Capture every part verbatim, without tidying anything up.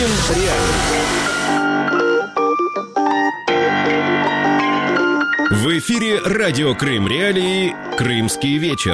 В эфире радио Крым Реалии «Крымский вечер».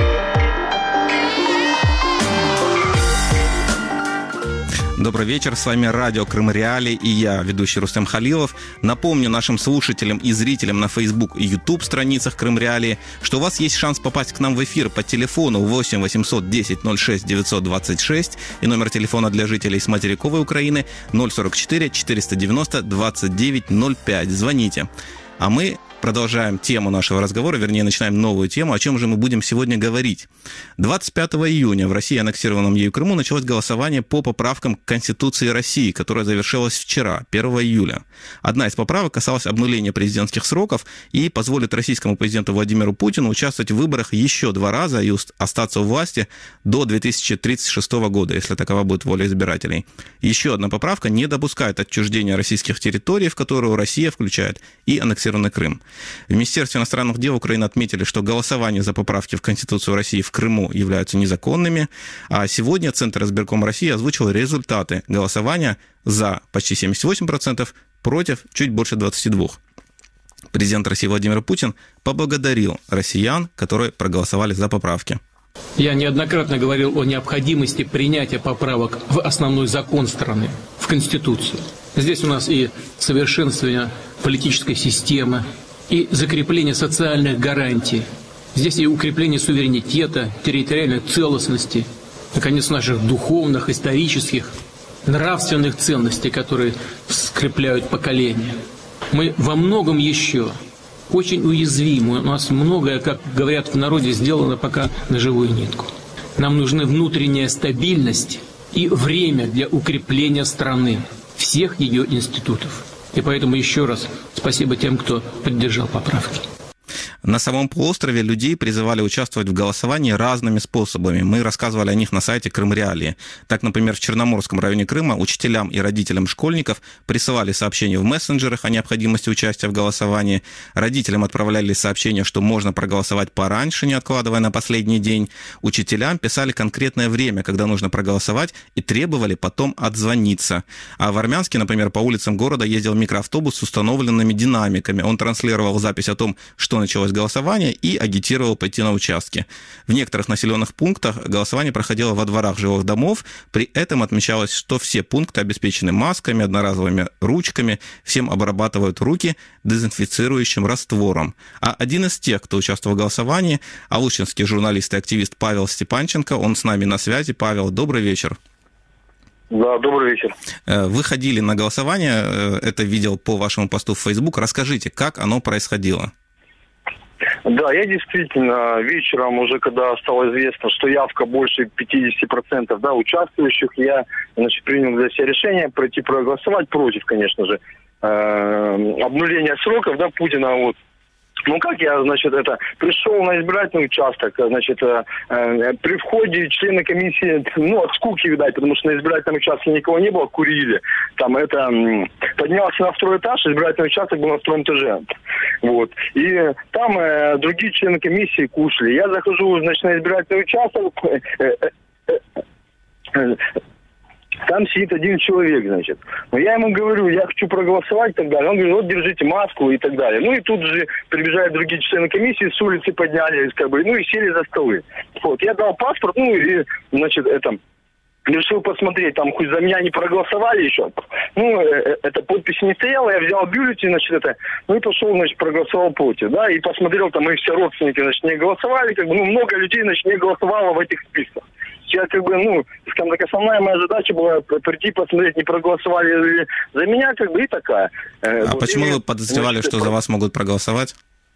Добрый вечер, с вами радио Крым Реалии и я, ведущий Рустем Халилов. Напомню нашим слушателям и зрителям на Facebook и YouTube страницах Крым Реалии, что у вас есть шанс попасть к нам в эфир по телефону восемь восемьсот десять ноль шесть девятьсот двадцать шесть и номер телефона для жителей с материковой Украины ноль сорок четыре четыреста девяносто двадцать девять ноль пять. Звоните. А мы продолжаем тему нашего разговора, вернее, начинаем новую тему. О чем же мы будем сегодня говорить? двадцать пятого июня в России, аннексированном ею Крыму, началось голосование по поправкам к Конституции России, которое завершилось вчера, первого июля. Одна из поправок касалась обнуления президентских сроков и позволит российскому президенту Владимиру Путину участвовать в выборах еще два раза и остаться у власти до две тысячи тридцать шестого года, если такова будет воля избирателей. Еще одна поправка не допускает отчуждения российских территорий, в которую Россия включает и аннексированный Крым. В Министерстве иностранных дел Украины отметили, что голосование за поправки в Конституцию России в Крыму являются незаконными, а сегодня Центр избиркома России озвучил результаты голосования: за почти семьдесят восемь процентов, против чуть больше двадцать два процента. Президент России Владимир Путин поблагодарил россиян, которые проголосовали за поправки. Я неоднократно говорил о необходимости принятия поправок в основной закон страны, в Конституцию. Здесь у нас и совершенствование политической системы, и закрепление социальных гарантий. Здесь и укрепление суверенитета, территориальной целостности, наконец, наших духовных, исторических, нравственных ценностей, которые скрепляют поколения. Мы во многом еще очень уязвимы. У нас многое, как говорят в народе, сделано пока на живую нитку. Нам нужны внутренняя стабильность и время для укрепления страны, всех ее институтов. И поэтому еще раз спасибо тем, кто поддержал поправки. На самом полуострове людей призывали участвовать в голосовании разными способами. Мы рассказывали о них на сайте Крым Реалии. Так, например, в Черноморском районе Крыма учителям и родителям школьников присылали сообщения в мессенджерах о необходимости участия в голосовании. Родителям отправляли сообщения, что можно проголосовать пораньше, не откладывая на последний день. Учителям писали конкретное время, когда нужно проголосовать, и требовали потом отзвониться. А в Армянске, например, по улицам города ездил микроавтобус с установленными динамиками. Он транслировал запись о том, что началось голосование, и агитировал пойти на участки. В некоторых населенных пунктах голосование проходило во дворах жилых домов. При этом отмечалось, что все пункты обеспечены масками, одноразовыми ручками, всем обрабатывают руки дезинфицирующим раствором. А один из тех, кто участвовал в голосовании, алучинский журналист и активист Павел Степанченко, он с нами на связи. Павел, добрый вечер. Да, добрый вечер. Вы ходили на голосование, это видел по вашему посту в Facebook. Расскажите, как оно происходило? Да, я действительно вечером, уже когда стало известно, что явка больше пятьдесят процентов, да, участвующих, я, значит, принял для себя решение пройти проголосовать против, конечно же, э, обнуления сроков, да, Путина, вот. Ну, как я, значит, это, пришел на избирательный участок, значит, э, э, при входе члены комиссии, ну, от скуки, видать, потому что на избирательном участке никого не было, курили. Там это, э, поднялся на второй этаж, избирательный участок был на втором этаже. Вот. И там э, другие члены комиссии кушали. Я захожу, значит, на избирательный участок, э, э, э, э, там сидит один человек, значит. Но я ему говорю, я хочу проголосовать и так далее. Он говорит, вот держите маску и так далее. Ну и тут же прибежали другие члены комиссии, с улицы поднялись, как бы, ну и сели за столы. Вот, я дал паспорт, ну и, значит, это... решил посмотреть, там хоть за меня не проголосовали еще. Ну, эта подпись не стояла, я взял бюллетень, значит, это, ну и пошел, значит, проголосовал против, да, и посмотрел, там, и все родственники, значит, не голосовали, как бы, ну, много людей, значит, не голосовало в этих списках. Сейчас, как бы, ну, скажем так, основная моя задача была прийти, посмотреть, не проголосовали ли за меня, как бы, и такая. А вот, почему и, вы подозревали, значит, что за вас могут проголосовать?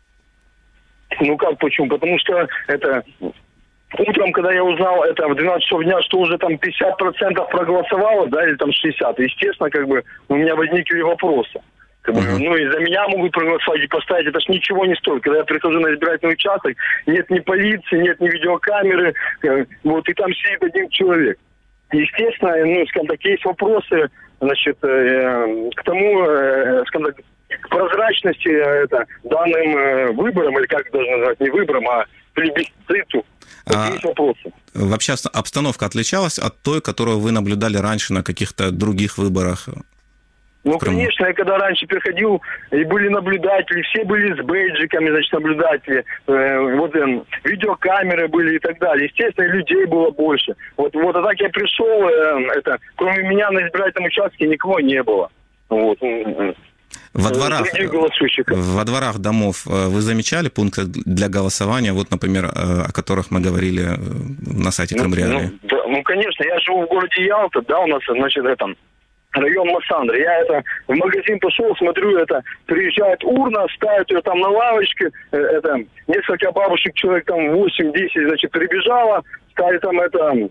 Ну, как, почему? Потому что это... Утром, когда я узнал это в двенадцать часов дня, что уже там пятьдесят процентов проголосовало, да, или там шестьдесят процентов, естественно, как бы у меня возникли вопросы. Как бы, uh-huh. Ну, и за меня могут проголосовать и поставить, это ж ничего не стоит. Когда я прихожу на избирательный участок, нет ни полиции, нет ни видеокамеры, вот, и там сидит один человек. Естественно, ну, скажем так, есть вопросы, значит, э, к тому, э, скажем так, к прозрачности э, это, данным э, выборам, или как даже назвать, не выборам, а плебисциту. Вот а есть вопросы. Вообще обстановка отличалась от той, которую вы наблюдали раньше на каких-то других выборах? Ну, конечно, я когда раньше приходил, и были наблюдатели, все были с бейджиками, значит, наблюдатели, э, вот э, видеокамеры были и так далее. Естественно, людей было больше. Вот, вот а так я пришел, э, это, кроме меня на избирательном участке никого не было. Вот. Во дворах, во дворах домов вы замечали пункты для голосования, вот, например, о которых мы говорили на сайте Крым Реалии? Ну, да, ну, конечно, я живу в городе Ялта, да, у нас, значит, это район Массандра. Я это в магазин пошел, смотрю, это приезжает урна, ставят ее там на лавочке, это несколько бабушек, человек там восемь-десять, значит, прибежало, стали там это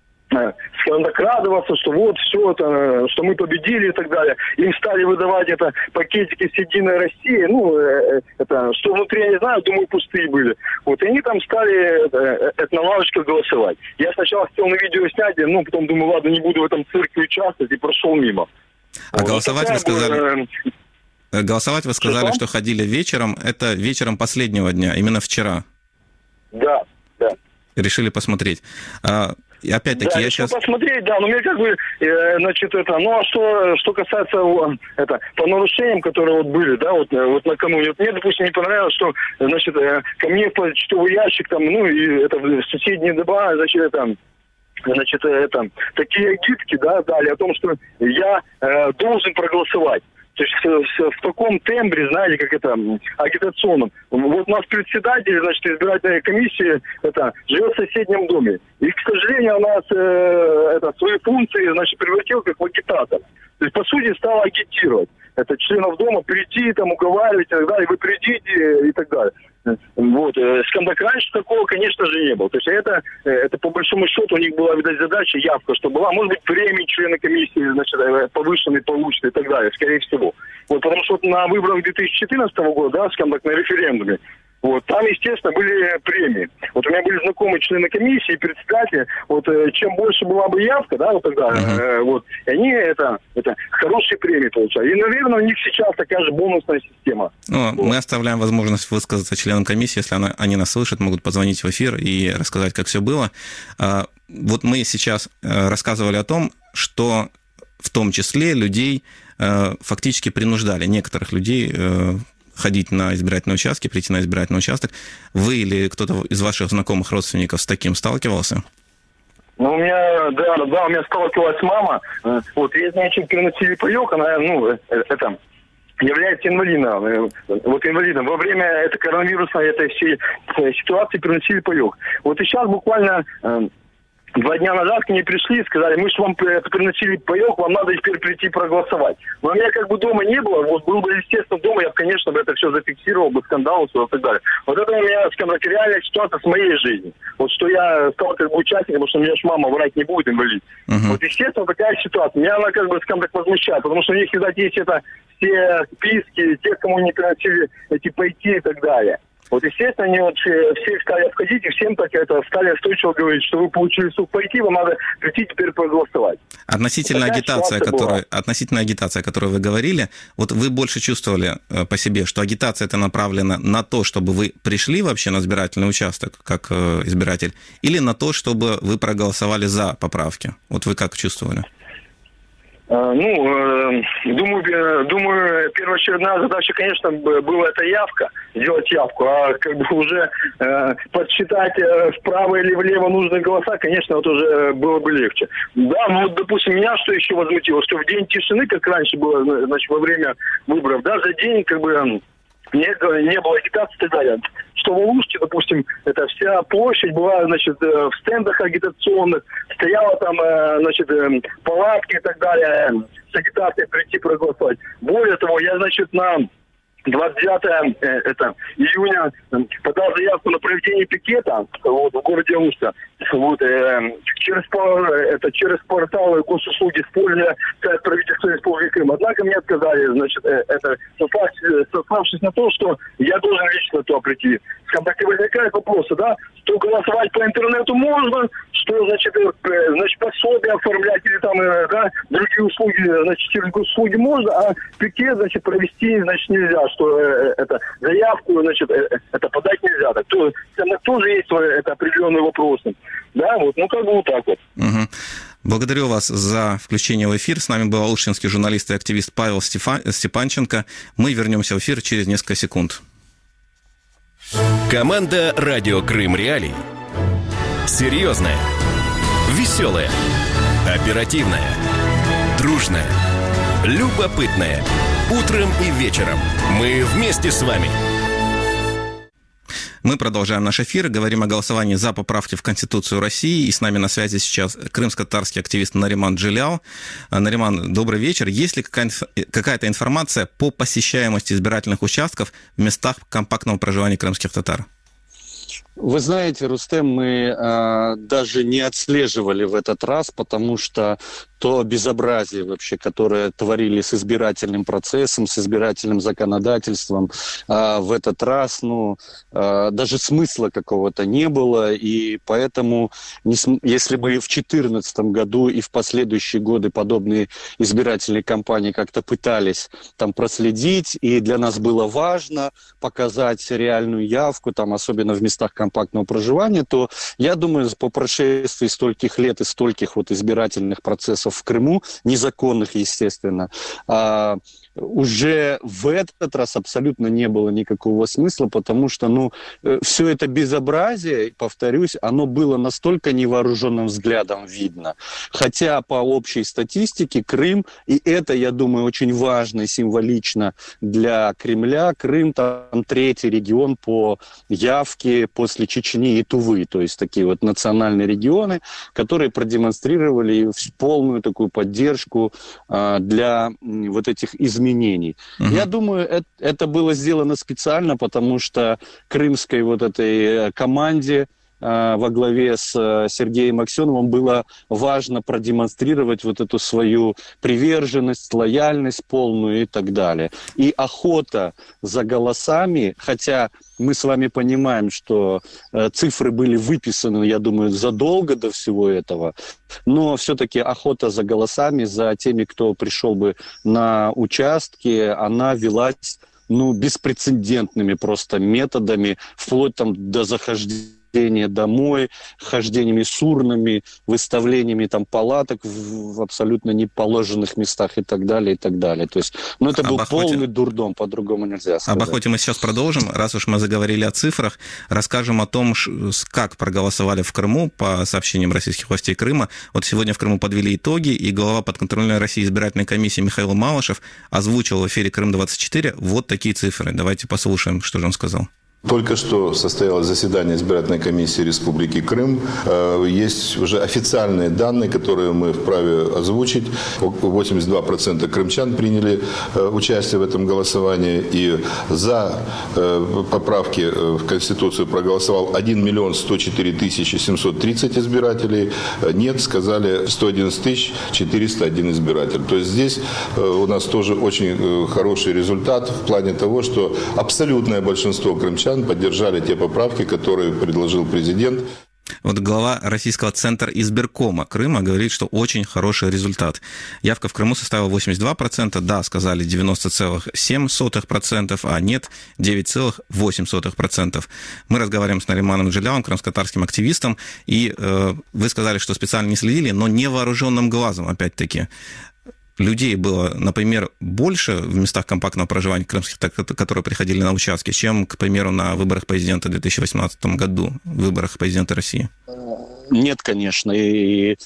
так радоваться, что вот все это, что мы победили и так далее. Им стали выдавать это пакетики с Единой России, ну, это, что внутри, я не знаю, думаю, пустые были. Вот, и они там стали это, это на лавочках голосовать. Я сначала хотел на видео снять, ну, потом думаю, ладно, не буду в этом цирке участвовать, и прошел мимо. А вот, голосовать вы сказали... Была... Голосовать вы сказали, что, что ходили вечером, это вечером последнего дня, именно вчера. Да, да. Решили посмотреть. И опять-таки да, я сейчас... посмотреть, да, но мне как бы, э, значит, это, ну, а что, что касается, это, по нарушениям, которые вот были, да, вот, вот накануне, вот мне, допустим, не понравилось, что, значит, э, ко мне в почтовый ящик, там, ну, и это, в соседние дома, значит, это, значит, это, такие агитки, да, дали о том, что я э, должен проголосовать. То есть в, в таком тембре, знаете, как это, агитационном. Вот у нас председатель, значит, избирательной комиссии, это, живет в соседнем доме. И, к сожалению, у нас э, это, свои функции, значит, превратил как в агитатор. То есть, по сути, стал агитировать. Это членов дома прийти, там, уговаривать и так далее, вы придите и так далее. Вот. Скажем так, раньше такого, конечно же, не было. То есть это, это по большому счету у них была, видать, задача, явка, что была, может быть, премии члены комиссии, значит, повышенные получат и так далее, скорее всего. Вот, потому что вот на выборах две тысячи четырнадцатого года, да, скажем так, на референдуме, вот, там, естественно, были премии. Вот у меня были знакомые члены комиссии, председатели. Вот чем больше была бы явка, да, вот тогда, uh-huh. э, вот, и они это, это хорошие премии получали. И, наверное, у них сейчас такая же бонусная система. Ну, вот. Мы оставляем возможность высказаться членам комиссии, если она, они нас слышат, могут позвонить в эфир и рассказать, как все было. Вот мы сейчас рассказывали о том, что в том числе людей фактически принуждали, некоторых людей, ходить на избирательные участки, прийти на избирательный участок. Вы или кто-то из ваших знакомых родственников с таким сталкивался? Ну, у меня, да, да, у меня сталкивалась мама. Вот, ей, значит, переносили паёк, она, ну, это, является инвалидом. Вот инвалидом. Во время этой коронавирусной этой всей ситуации переносили паёк. Вот и сейчас буквально... Два дня назад к ней пришли и сказали, мы же вам приносили паёк, вам надо теперь прийти проголосовать. Но у меня как бы дома не было, вот был бы, естественно, дома, я бы, конечно, бы это все зафиксировал, бы скандал и так далее. Вот это у меня, скажем так, реальная ситуация с моей жизни. Вот что я стал как бы участником, потому что меня ж мама врать не будет, инвалид. Uh-huh. Вот, естественно, такая ситуация. Меня она как бы, скажем так, возмущает, потому что у них всегда есть это все списки, тех, кому не приносили эти пайки и так далее. Вот, естественно, они вот все, все стали обходить, и всем так это стали настойчиво говорить, что вы получили суд пойти, вам надо прийти теперь проголосовать. Относительно агитации, которая, относительно агитации, о которой вы говорили, вот вы больше чувствовали по себе, что агитация это направлена на то, чтобы вы пришли вообще на избирательный участок, как избиратель, или на то, чтобы вы проголосовали за поправки? Вот вы как чувствовали? Ну, думаю, думаю, первоочередная задача, конечно, была это явка, сделать явку, а как бы уже э, подсчитать вправо или влево нужные голоса, конечно, вот уже было бы легче. Да, ну вот, допустим, меня что еще возмутило, что в день тишины, как раньше было, значит, во время выборов, да, за день, как бы, не, не было агитации и так далее. Что в Алуште, допустим, это вся площадь была, значит, в стендах агитационных, стояла там, значит, палатки и так далее, с агитацией прийти проголосовать. Более того, я, значит, на двадцать девятое это, июня подал заявку на проведение пикета вот, в городе Алушта. Вот, э, через, это, через порталы госуслуги используя сайт правительства Республики Крым. Однако мне отказали, значит, э, это, сославшись на то, что я должен лично туда прийти. Скажем так, и возникает вопрос, да, что голосовать по интернету можно, что, значит, э, значит, пособие оформлять или там, э, да, другие услуги, значит, через госуслуги можно, а прийти, значит, провести, значит, нельзя, что э, это, заявку, значит, э, это подать нельзя. Так, то, там тоже есть это определенные вопросы. Да, вот, ну, как бы вот так вот. Угу. Благодарю вас за включение в эфир. С нами был алушинский журналист и активист Павел Стефа... Степанченко. Мы вернемся в эфир через несколько секунд. Команда «Радио Крым Реалии». Серьезная, веселая, оперативная, дружная, любопытная. Утром и вечером мы вместе с вами. Мы продолжаем наш эфир, говорим о голосовании за поправки в Конституцию России. И с нами на связи сейчас крымско-татарский активист Нариман Джилял. Нариман, добрый вечер. Есть ли какая-то информация по посещаемости избирательных участков в местах компактного проживания крымских татар? Вы знаете, Рустем, мы э, даже не отслеживали в этот раз, потому что то безобразие вообще, которое творили с избирательным процессом, с избирательным законодательством, э, в этот раз, ну, э, даже смысла какого-то не было, и поэтому, не см... если мы в две тысячи четырнадцатом году и в последующие годы подобные избирательные кампании как-то пытались там проследить, и для нас было важно показать реальную явку, там, особенно в местах компактного проживания, то, я думаю, по прошествии стольких лет и стольких вот избирательных процессов в Крыму, незаконных, естественно, а, уже в этот раз абсолютно не было никакого смысла, потому что, ну, все это безобразие, повторюсь, оно было настолько невооруженным взглядом видно. Хотя по общей статистике Крым, и это, я думаю, очень важно и символично для Кремля, Крым там третий регион по явке после Чечни и Тувы, то есть такие вот национальные регионы, которые продемонстрировали полную такую поддержку а, для м, вот этих изменений. Изменений. Uh-huh. Я думаю, это, это было сделано специально, потому что крымской вот этой команде э, во главе с э, Сергеем Аксеновым было важно продемонстрировать вот эту свою приверженность, лояльность полную и так далее. И охота за голосами, хотя мы с вами понимаем, что э, цифры были выписаны, я думаю, задолго до всего этого, но все-таки охота за голосами, за теми, кто пришел бы на участки, она велась, ну, беспрецедентными просто методами, вплоть там до захождения домой, хождениями с урнами, выставлениями там палаток в, в абсолютно неположенных местах и так далее, и так далее. То есть, ну, это был охоте... полный дурдом, по-другому нельзя сказать. Об охоте мы сейчас продолжим. Раз уж мы заговорили о цифрах, расскажем о том, как проголосовали в Крыму по сообщениям российских властей Крыма. Вот сегодня в Крыму подвели итоги, и глава подконтрольной России избирательной комиссии Михаил Малышев озвучил в эфире Крым двадцать четыре вот такие цифры. Давайте послушаем, что же он сказал. Только что состоялось заседание избирательной комиссии Республики Крым. Есть уже официальные данные, которые мы вправе озвучить. восемьдесят два процента крымчан приняли участие в этом голосовании. И за поправки в Конституцию проголосовал один миллион сто четыре тысячи семьсот тридцать избирателей. Нет, сказали сто одиннадцать тысяч четыреста один избиратель. То есть здесь у нас тоже очень хороший результат в плане того, что абсолютное большинство крымчан поддержали те поправки, которые предложил президент. Вот глава Российского центра избиркома Крыма говорит, что очень хороший результат. Явка в Крыму составила восемьдесят два процента, да, сказали девяносто целых семь сотых процента, а нет, девять целых восемь сотых процента. Мы разговариваем с Нариманом Джилялом, крымско-татарским активистом, и э, вы сказали, что специально не следили, но невооруженным глазом, опять-таки. Людей было, например, больше в местах компактного проживания крымских, которые приходили на участки, чем, к примеру, на выборах президента в две тысячи восемнадцатом году, выборах президента России? Нет, конечно, и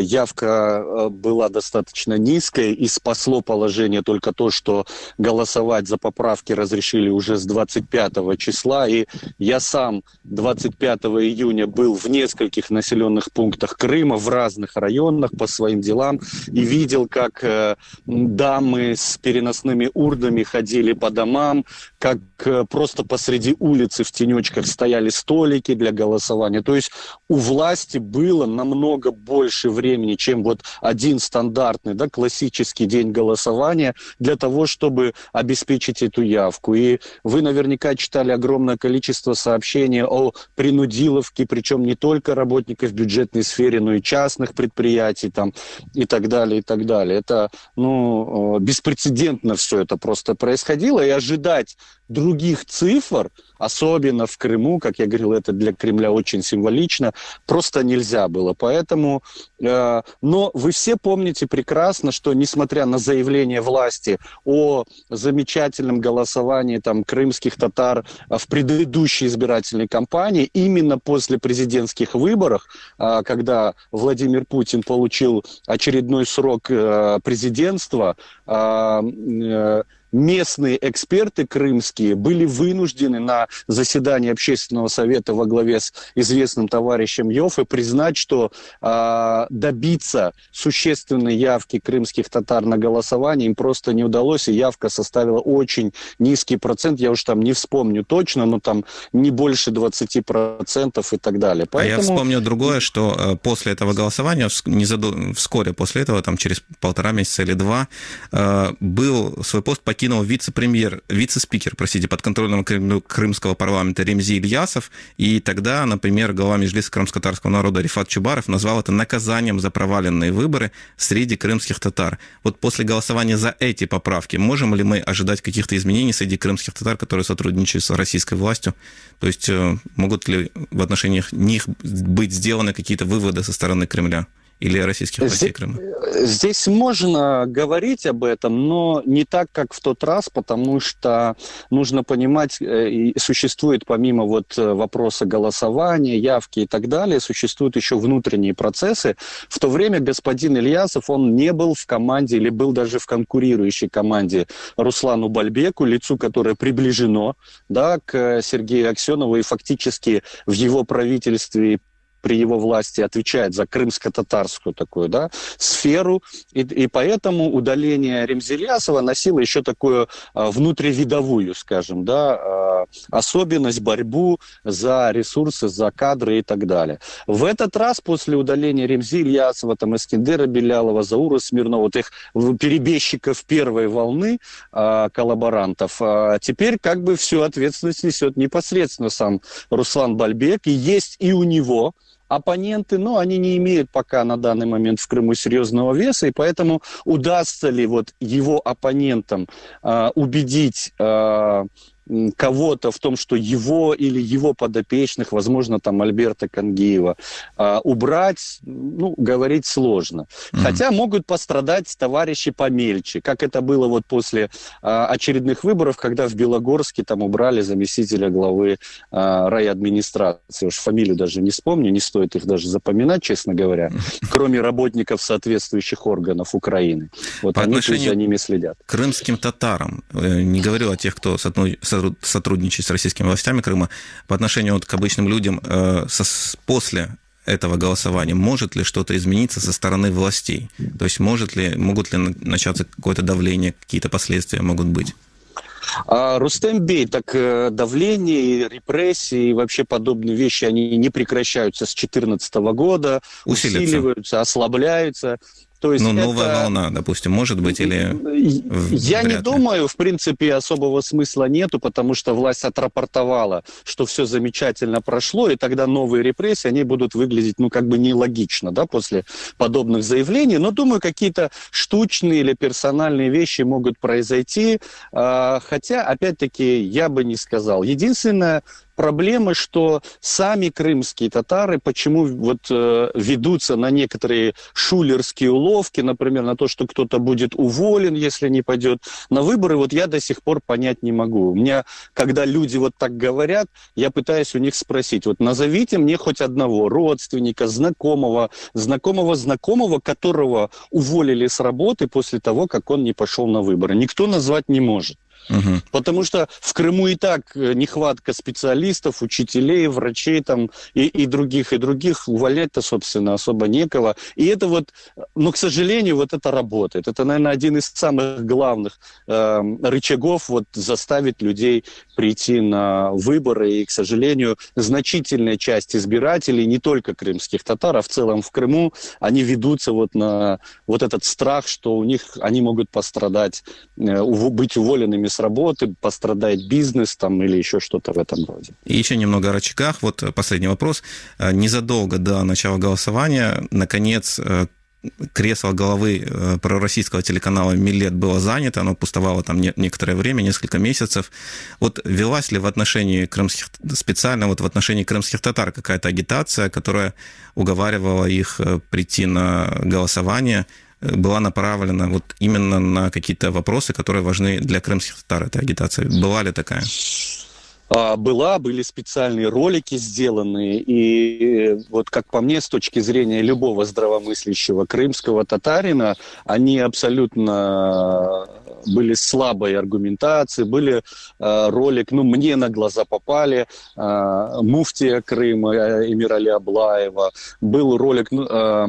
явка была достаточно низкая, и спасло положение только то, что голосовать за поправки разрешили уже с двадцать пятого числа, и я сам двадцать пятого июня был в нескольких населенных пунктах Крыма, в разных районах по своим делам, и видел, как дамы с переносными урнами ходили по домам, как просто посреди улицы в тенечках стояли столики для голосования. То есть у власти власти было намного больше времени, чем вот один стандартный, да, классический день голосования для того, чтобы обеспечить эту явку. И вы наверняка читали огромное количество сообщений о принудиловке, причем не только работников в бюджетной сфере, но и частных предприятий там, и так далее, и так далее. Это, ну, беспрецедентно все это просто происходило, и ожидать других цифр, особенно в Крыму, как я говорил, это для Кремля очень символично, просто нельзя было. Поэтому, э, но вы все помните прекрасно, что несмотря на заявление власти о замечательном голосовании там, крымских татар в предыдущей избирательной кампании, именно после президентских выборов, э, когда Владимир Путин получил очередной срок э, президентства, э, э, местные эксперты крымские были вынуждены на заседании общественного совета во главе с известным товарищем Йоффе признать, что э, добиться существенной явки крымских татар на голосование им просто не удалось, и явка составила очень низкий процент, я уж там не вспомню точно, но там не больше двадцати процентов и так далее. Поэтому... А я вспомню другое, что э, после этого голосования, не задо... вскоре после этого, там через полтора месяца или два, э, был свой пост покинул покинул вице-премьер, вице-спикер, простите, подконтрольного крымского парламента Ремзи Ильясов, и тогда, например, глава Меджлиса крымско-татарского народа Рифат Чубаров назвал это наказанием за проваленные выборы среди крымских татар. Вот после голосования за эти поправки можем ли мы ожидать каких-то изменений среди крымских татар, которые сотрудничают с российской властью? То есть могут ли в отношении них быть сделаны какие-то выводы со стороны Кремля? Или российских властей Крыма? Здесь можно говорить об этом, но не так, как в тот раз, потому что нужно понимать, существует помимо вот вопроса голосования, явки и так далее, существуют еще внутренние процессы. В то время господин Ильясов, он не был в команде или был даже в конкурирующей команде Руслану Бальбеку, лицу, которое приближено, да, к Сергею Аксенову, и фактически в его правительстве при его власти отвечает за крымско-татарскую такую, да, сферу, и, и поэтому удаление Ремзи Ильясова носило еще такую а, внутривидовую, скажем, да, а, особенность, борьбу за ресурсы, за кадры и так далее. В этот раз после удаления Ремзи Ильясова, там, Эскендера Белялова, Заура Смирнова, вот их перебежчиков первой волны а, коллаборантов, а, теперь как бы всю ответственность несет непосредственно сам Руслан Бальбек, и есть и у него оппоненты, но они не имеют пока на данный момент в Крыму серьезного веса, и поэтому удастся ли вот его оппонентам э, убедить э, кого-то в том, что его или его подопечных, возможно, там Альберта Кангиева, э, убрать, ну, говорить сложно. Mm-hmm. Хотя могут пострадать товарищи помельче, как это было вот после э, очередных выборов, когда в Белогорске там убрали заместителя главы э, райадминистрации. Уж фамилию даже не вспомню, не стоит их даже запоминать, честно говоря, mm-hmm. кроме работников соответствующих органов Украины. Вот по они за ними следят. Крымским татарам, не говорю о тех, кто сотрудничает с российскими властями Крыма, по отношению вот к обычным людям э, со, после этого голосования, может ли что-то измениться со стороны властей? То есть может ли, могут ли начаться какое-то давление, какие-то последствия могут быть? А, Рустем Бей, так давление, репрессии и вообще подобные вещи, они не прекращаются с две тысячи четырнадцатого года, усиливаются, усиливаются, ослабляются. То есть ну, это... новая волна, допустим, может быть, или... Я не думаю, в принципе, особого смысла нету, потому что власть отрапортовала, что все замечательно прошло, и тогда новые репрессии, они будут выглядеть, ну, как бы нелогично, да, после подобных заявлений. Но, думаю, какие-то штучные или персональные вещи могут произойти, хотя, опять-таки, я бы не сказал. Единственное... Проблема, что сами крымские татары, почему вот э, ведутся на некоторые шулерские уловки, например, на то, что кто-то будет уволен, если не пойдет на выборы, вот я до сих пор понять не могу. У меня, когда люди вот так говорят, я пытаюсь у них спросить, вот назовите мне хоть одного родственника, знакомого, знакомого знакомого, которого уволили с работы после того, как он не пошел на выборы. Никто назвать не может. Угу. Потому что в Крыму и так нехватка специалистов, учителей, врачей там, и, и других, и других. Увольнять-то, собственно, особо некого. И это вот, но, к сожалению, вот это работает. Это, наверное, один из самых главных э, рычагов вот, заставить людей прийти на выборы. И, к сожалению, значительная часть избирателей, не только крымских татар, а в целом в Крыму, они ведутся вот на вот этот страх, что у них они могут пострадать, э, быть уволенными с работы, пострадает бизнес там или еще что-то в этом роде. И еще немного о рычагах. Вот последний вопрос. Незадолго до начала голосования, наконец, кресло главы пророссийского телеканала «Милет» было занято, оно пустовало там некоторое время, несколько месяцев. Вот велась ли в отношении крымских, специально вот в отношении крымских татар какая-то агитация, которая уговаривала их прийти на голосование, была направлена вот именно на какие-то вопросы, которые важны для крымских татар, эта агитация? Была ли такая? Была, были специальные ролики сделаны, и вот как по мне, с точки зрения любого здравомыслящего крымского татарина, они абсолютно были слабой аргументации, были э, ролик, ну, мне на глаза попали, э, муфтия Крыма Эмирали Аблаева, был ролик... Ну, э,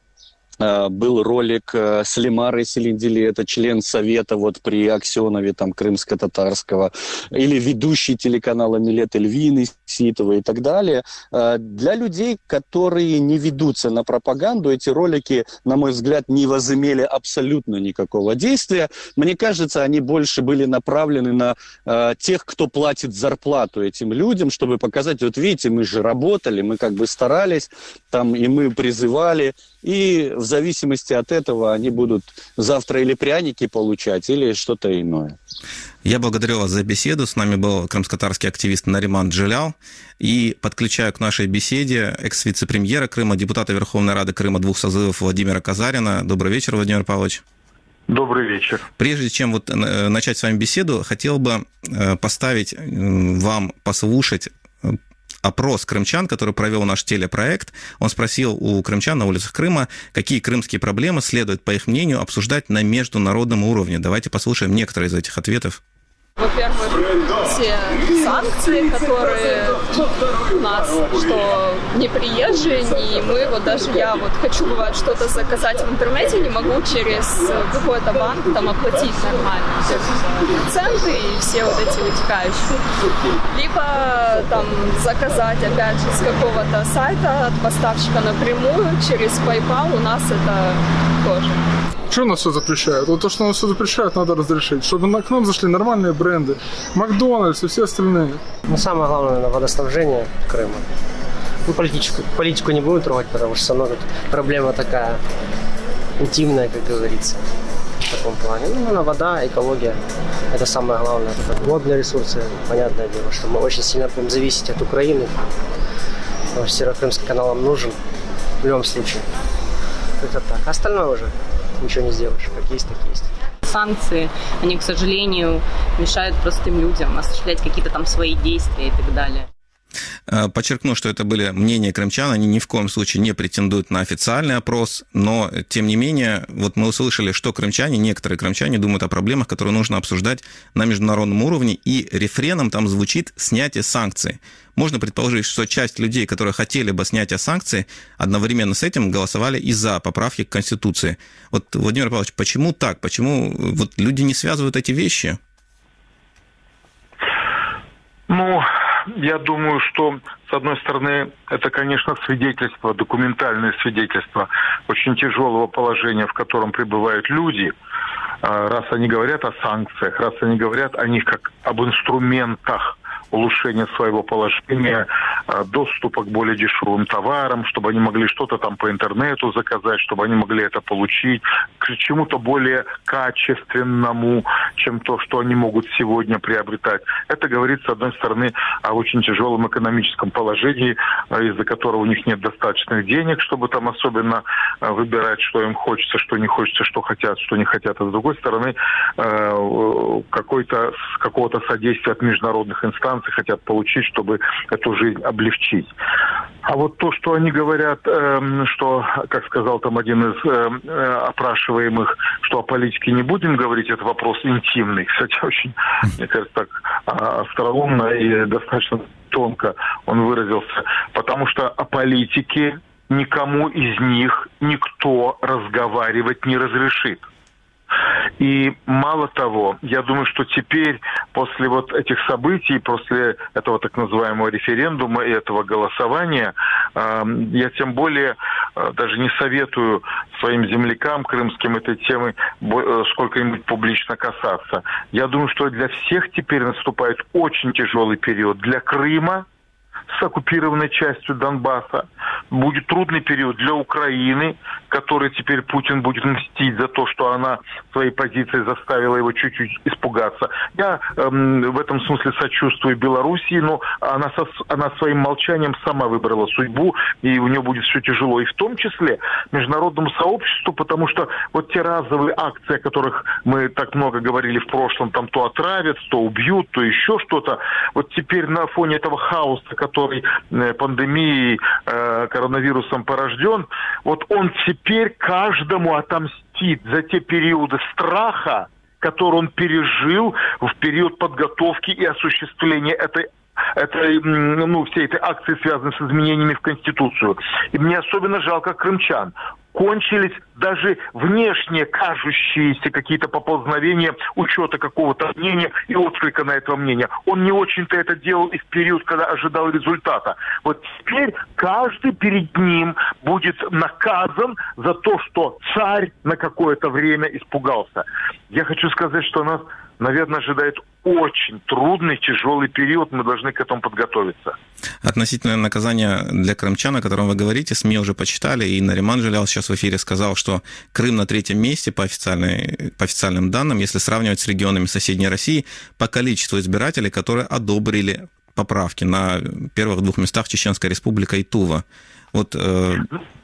был ролик с Лемарой Селиндили, это член совета вот при Аксенове, там, крымско-татарского, или ведущий телеканала «Милет» Эльвины Ситова и так далее. Для людей, которые не ведутся на пропаганду, эти ролики, на мой взгляд, не возымели абсолютно никакого действия. Мне кажется, они больше были направлены на э, тех, кто платит зарплату этим людям, чтобы показать, вот видите, мы же работали, мы как бы старались, там, и мы призывали, и в зависимости от этого они будут завтра или пряники получать, или что-то иное. Я благодарю вас за беседу. С нами был крымско-татарский активист Нариман Джилял. И подключаю к нашей беседе экс-вице-премьера Крыма, депутата Верховной Рады Крыма двух созывов Владимира Казарина. Добрый вечер, Владимир Павлович. Добрый вечер. Прежде чем вот начать с вами беседу, хотел бы поставить вам послушать опрос крымчан, который провел наш телепроект. Он спросил у крымчан на улицах Крыма, какие крымские проблемы следует, по их мнению, обсуждать на международном уровне. Давайте послушаем некоторые из этих ответов. Во-первых, все санкции, которые у нас, что не приезжие, не мы, вот даже я вот хочу, бывает, что-то заказать в интернете, не могу через какой-то банк там оплатить нормально проценты и все вот эти вытекающие. Либо там заказать, опять же, с какого-то сайта от поставщика напрямую, через PayPal, у нас это тоже. Что у нас все запрещают? Вот то, что у нас все запрещают, надо разрешить, чтобы к нам зашли нормальные бренды, Макдональдс и все остальные. Ну, самое главное, наверное, водоснабжение Крыма. Ну, политику, политику не будем трогать, потому что все равно тут проблема такая интимная, как говорится, в таком плане. Ну, наверное, вода, экология, это самое главное. Водные ресурсы, понятное дело, что мы очень сильно будем зависеть от Украины, потому что Северокрымский канал нам нужен в любом случае. Это так. Остальное уже ничего не сделаешь, как есть, так есть. Санкции, они, к сожалению, мешают простым людям осуществлять какие-то там свои действия и так далее. Подчеркну, что это были мнения крымчан, они ни в коем случае не претендуют на официальный опрос, но, тем не менее, вот мы услышали, что крымчане, некоторые крымчане думают о проблемах, которые нужно обсуждать на международном уровне, и рефреном там звучит «снятие санкций». Можно предположить, что часть людей, которые хотели бы снятия санкций, одновременно с этим голосовали и за поправки к Конституции. Вот, Владимир Павлович, почему так? Почему вот люди не связывают эти вещи? Ну... Я думаю, что, с одной стороны, это, конечно, свидетельство, документальное свидетельство очень тяжелого положения, в котором пребывают люди, раз они говорят о санкциях, раз они говорят о них как об инструментах улучшения своего положения, доступа к более дешевым товарам, чтобы они могли что-то там по интернету заказать, чтобы они могли это получить, к чему-то более качественному, чем то, что они могут сегодня приобретать. Это говорит, с одной стороны, о очень тяжелом экономическом положении, из-за которого у них нет достаточных денег, чтобы там особенно выбирать, что им хочется, что не хочется, что хотят, что не хотят. А с другой стороны, какой-то, какого-то содействия от международных инстанций хотят получить, чтобы эту жизнь облегчить. А вот то, что они говорят, э, что, как сказал там один из э, опрашиваемых, что о политике не будем говорить, это вопрос интимный. Кстати, очень, мне кажется, так остроумно и достаточно тонко он выразился. Потому что о политике никому из них никто разговаривать не разрешит. И мало того, я думаю, что теперь, после вот этих событий, после этого так называемого референдума и этого голосования, э, я тем более э, даже не советую своим землякам крымским этой темы э, сколько-нибудь публично касаться. Я думаю, что для всех теперь наступает очень тяжелый период. Для Крыма с оккупированной частью Донбасса. Будет трудный период для Украины, который теперь Путин будет мстить за то, что она своей позицией заставила его чуть-чуть испугаться. Я эм, в этом смысле сочувствую Белоруссии, но она, со, она своим молчанием сама выбрала судьбу, и у нее будет все тяжело. И в том числе международному сообществу, потому что вот те разовые акции, о которых мы так много говорили в прошлом, там то отравят, то убьют, то еще что-то, вот теперь на фоне этого хаоса, который пандемией, э, коронавирусом порожден, вот он теперь каждому отомстит за те периоды страха, которые он пережил в период подготовки и осуществления этой этой, ну, всей этой акции, связанной с изменениями в Конституцию. И мне особенно жалко крымчан. Кончились даже внешне кажущиеся какие-то поползновения учета какого-то мнения и отклика на это мнение. Он не очень-то это делал и в период, когда ожидал результата. Вот теперь каждый перед ним будет наказан за то, что царь на какое-то время испугался. Я хочу сказать, что нас, наверное, ожидает очень трудный, тяжелый период, мы должны к этому подготовиться. Относительно наказания для крымчан, о котором вы говорите, СМИ уже почитали, и Нариман Жилял сейчас в эфире сказал, что Крым на третьем месте по, официальной, по официальным данным, если сравнивать с регионами соседней России, по количеству избирателей, которые одобрили поправки на первых двух местах Чеченская Республика и Тува. Вот... Э...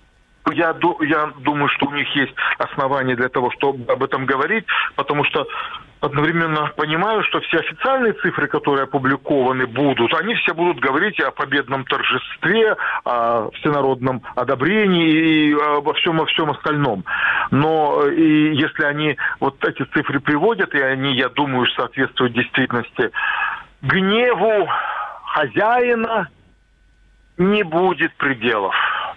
Я, я думаю, что у них есть основания для того, чтобы об этом говорить, потому что одновременно понимаю, что все официальные цифры, которые опубликованы будут, они все будут говорить о победном торжестве, о всенародном одобрении и обо всем, о всем остальном. Но и если они вот эти цифры приводят, и они, я думаю, соответствуют действительности, гневу хозяина не будет пределов.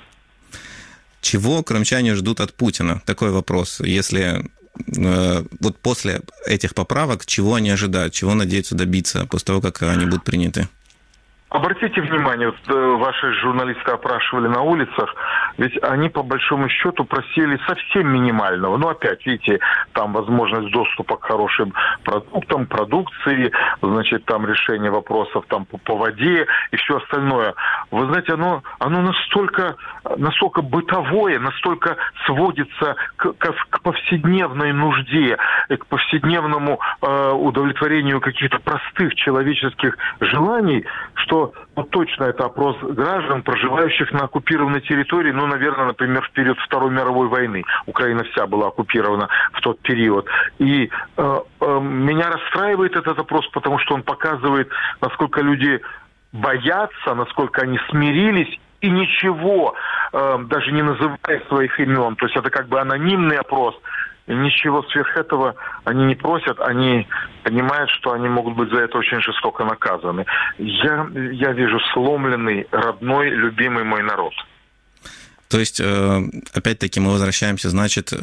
Чего крымчане ждут от Путина? Такой вопрос. Если э, вот после этих поправок, чего они ожидают, чего надеются добиться после того, как они будут приняты? Обратите внимание, вот ваши журналисты опрашивали на улицах, ведь они по большому счету просили совсем минимального. Ну, опять, видите, там возможность доступа к хорошим продуктам, продукции, значит, там решение вопросов там по, по воде и все остальное. Вы знаете, оно, оно настолько, настолько бытовое, настолько сводится к, к, к повседневной нужде, к повседневному э, удовлетворению каких-то простых человеческих желаний, что вот точно это опрос граждан, проживающих на оккупированной территории, ну, наверное, например, в период Второй мировой войны. Украина вся была оккупирована в тот период. И э, э, меня расстраивает этот опрос, потому что он показывает, насколько люди боятся, насколько они смирились, и ничего, э, даже не называя своих имен. То есть это как бы анонимный опрос. Ничего сверх этого они не просят, они понимают, что они могут быть за это очень жестоко наказаны. Я, я вижу сломленный, родной, любимый мой народ. То есть, опять-таки, мы возвращаемся, значит,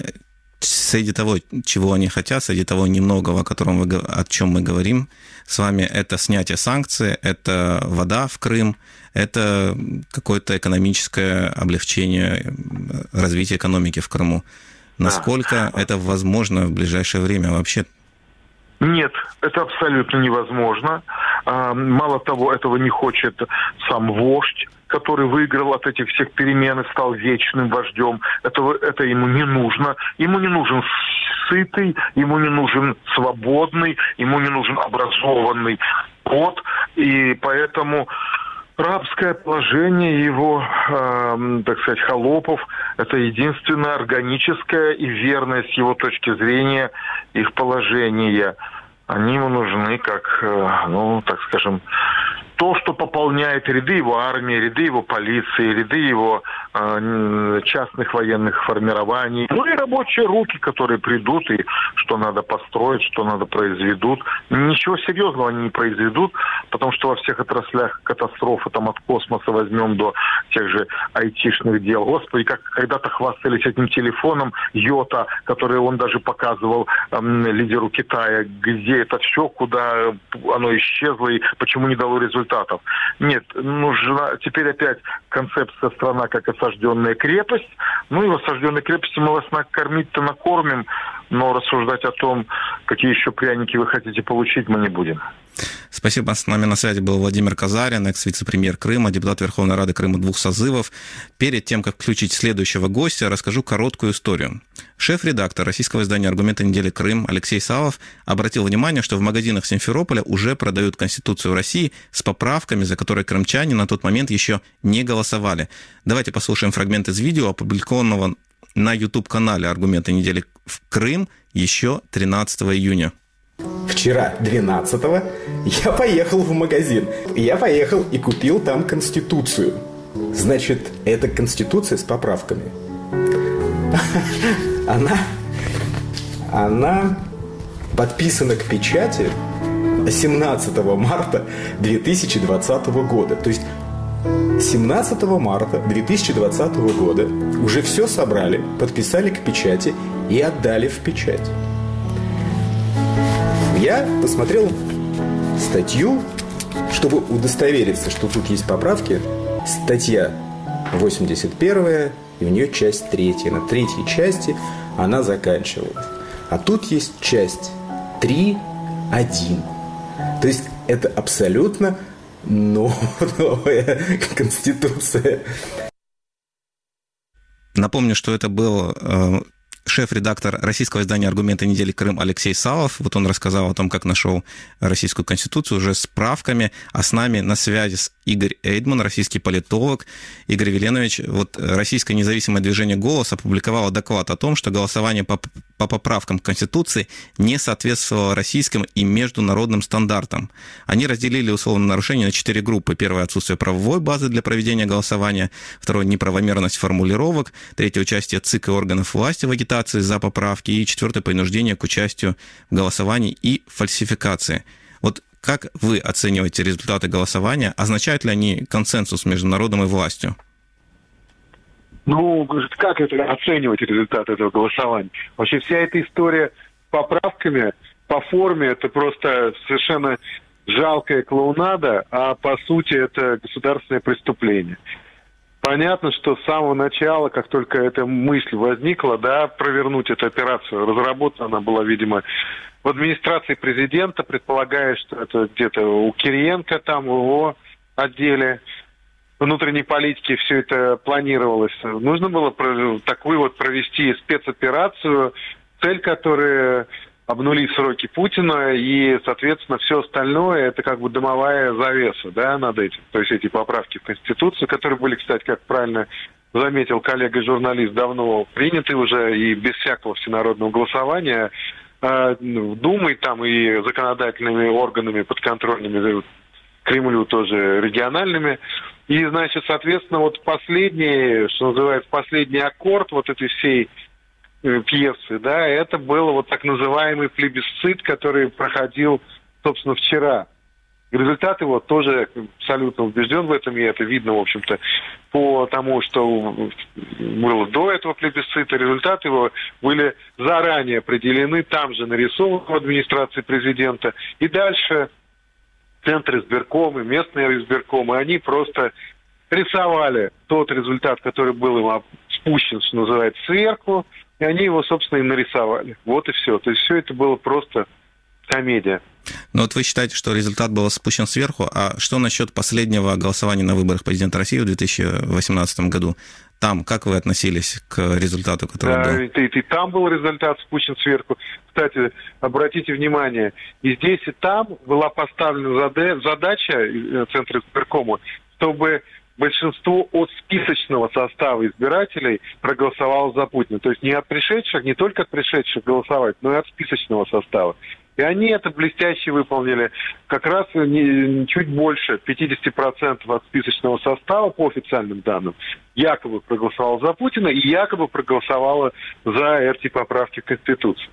среди того, чего они хотят, среди того немногого, о котором вы, о чем мы говорим с вами, это снятие санкций, это вода в Крым, это какое-то экономическое облегчение развития экономики в Крыму. Насколько да. это возможно в ближайшее время вообще? Нет, это абсолютно невозможно. Мало того, этого не хочет сам вождь, который выиграл от этих всех перемен и стал вечным вождем. Этого, это ему не нужно. Ему не нужен сытый, ему не нужен свободный, ему не нужен образованный народ. И поэтому рабское положение его, э, так сказать, холопов, это единственное органическое и верное с его точки зрения их положение. Они ему нужны как, э, ну, так скажем, то, что пополняет ряды его армии, ряды его полиции, ряды его э, частных военных формирований. Ну и рабочие руки, которые придут и что надо построить, что надо произведут. Ничего серьезного они не произведут, потому что во всех отраслях катастрофы, там от космоса возьмем до тех же айтишных дел. Господи, как когда-то хвастались этим телефоном Йота, который он даже показывал э, лидеру Китая, где это все, куда оно исчезло и почему не дало результатов. Нет, нужна теперь опять концепция страна как осажденная крепость. Ну и в осажденной крепости мы вас накормить-то накормим, но рассуждать о том, какие еще пряники вы хотите получить, мы не будем. Спасибо. С нами на связи был Владимир Казарин, экс-вице-премьер Крыма, депутат Верховной Рады Крыма двух созывов. Перед тем, как включить следующего гостя, расскажу короткую историю. Шеф-редактор российского издания «Аргументы недели. Крым» Алексей Савов обратил внимание, что в магазинах Симферополя уже продают Конституцию России с поправками, за которые крымчане на тот момент еще не голосовали. Давайте послушаем фрагмент из видео, опубликованного на YouTube-канале «Аргументы недели. Крым» еще тринадцатого июня. Вчера, двенадцатого, я поехал в магазин. Я поехал и купил там Конституцию. Значит, это Конституция с поправками. Она, она подписана к печати семнадцатого марта две тысячи двадцатого года. То есть семнадцатого марта две тысячи двадцатого года уже все собрали, подписали к печати и отдали в печать. Я посмотрел статью, чтобы удостовериться, что тут есть поправки. Статья восемьдесят первая, и у нее часть третья. На третьей части она заканчивалась. А тут есть часть три один. То есть это абсолютно новая Конституция. Напомню, что это был э, шеф-редактор российского издания «Аргументы недели. Крым» Алексей Савов. Вот он рассказал о том, как нашел российскую Конституцию уже с правками. А с нами на связи с Игорь Эйдман, российский политолог. Игорь Веленович, вот российское независимое движение «Голос» опубликовало доклад о том, что голосование по, по поправкам к Конституции не соответствовало российским и международным стандартам. Они разделили условные нарушения на четыре группы. Первое – отсутствие правовой базы для проведения голосования. Второе – неправомерность формулировок. Третье – участие ЦИК и органов власти в агитации за поправки. И четвертое – принуждение к участию в голосовании и фальсификации. Вот как вы оцениваете результаты голосования? Означают ли они консенсус между народом и властью? Ну, как это оценивать результаты этого голосования? Вообще вся эта история с поправками по форме это просто совершенно жалкая клоунада, а по сути это государственное преступление. Понятно, что с самого начала, как только эта мысль возникла, да, провернуть эту операцию, разработана она была, видимо, в администрации президента, предполагая, что это где-то у Кириенко, там, в его отделе внутренней политики все это планировалось. Нужно было такую вот провести спецоперацию, цель которой обнулить сроки Путина, и, соответственно, все остальное это как бы дымовая завеса, да, над этим. То есть эти поправки в Конституцию, которые были, кстати, как правильно заметил коллега-журналист, давно приняты уже и без всякого всенародного голосования, Думой там и законодательными органами подконтрольными Кремлю тоже региональными. И, значит, соответственно, вот последний, что называется, последний аккорд вот этой всей пьесы, да, это был вот так называемый плебисцит, который проходил, собственно, вчера. И результат его тоже абсолютно убежден в этом, и это видно, в общем-то, по тому, что было до этого плебисцита. Результаты его были заранее определены, там же нарисованы в администрации президента. И дальше центры избиркомы, местные избиркомы, они просто рисовали тот результат, который был им спущен, что называется, сверху, и они его, собственно, и нарисовали. Вот и все. То есть все это было просто комедия. Ну вот вы считаете, что результат был спущен сверху, а что насчет последнего голосования на выборах президента России в две тысячи восемнадцатом году? Там как вы относились к результату, который да, был? И, и, и там был результат спущен сверху. Кстати, обратите внимание, и здесь, и там была поставлена задача Центра избиркома, чтобы большинство от списочного состава избирателей проголосовало за Путина. То есть не от пришедших, не только от пришедших голосовать, но и от списочного состава. И они это блестяще выполнили. Как раз не, чуть больше пятьдесят процентов от списочного состава, по официальным данным, якобы проголосовало за Путина и якобы проголосовало за эти поправки в Конституцию.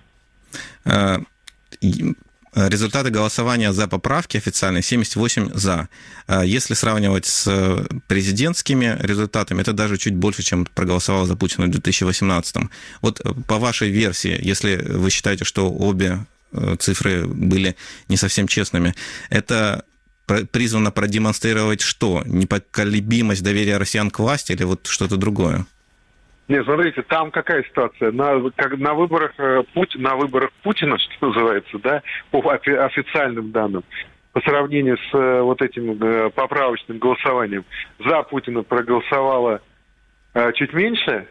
Результаты голосования за поправки официальные семьдесят восемь за. Если сравнивать с президентскими результатами, это даже чуть больше, чем проголосовало за Путина в две тысячи восемнадцатом. Вот по вашей версии, если вы считаете, что обе цифры были не совсем честными, это призвано продемонстрировать что? Непоколебимость доверия россиян к власти или вот что-то другое? Нет, смотрите, там какая ситуация? На, как, на, выборах, Пути, на выборах Путина, что называется, да, по официальным данным, по сравнению с вот этим поправочным голосованием, за Путина проголосовало э, чуть меньше,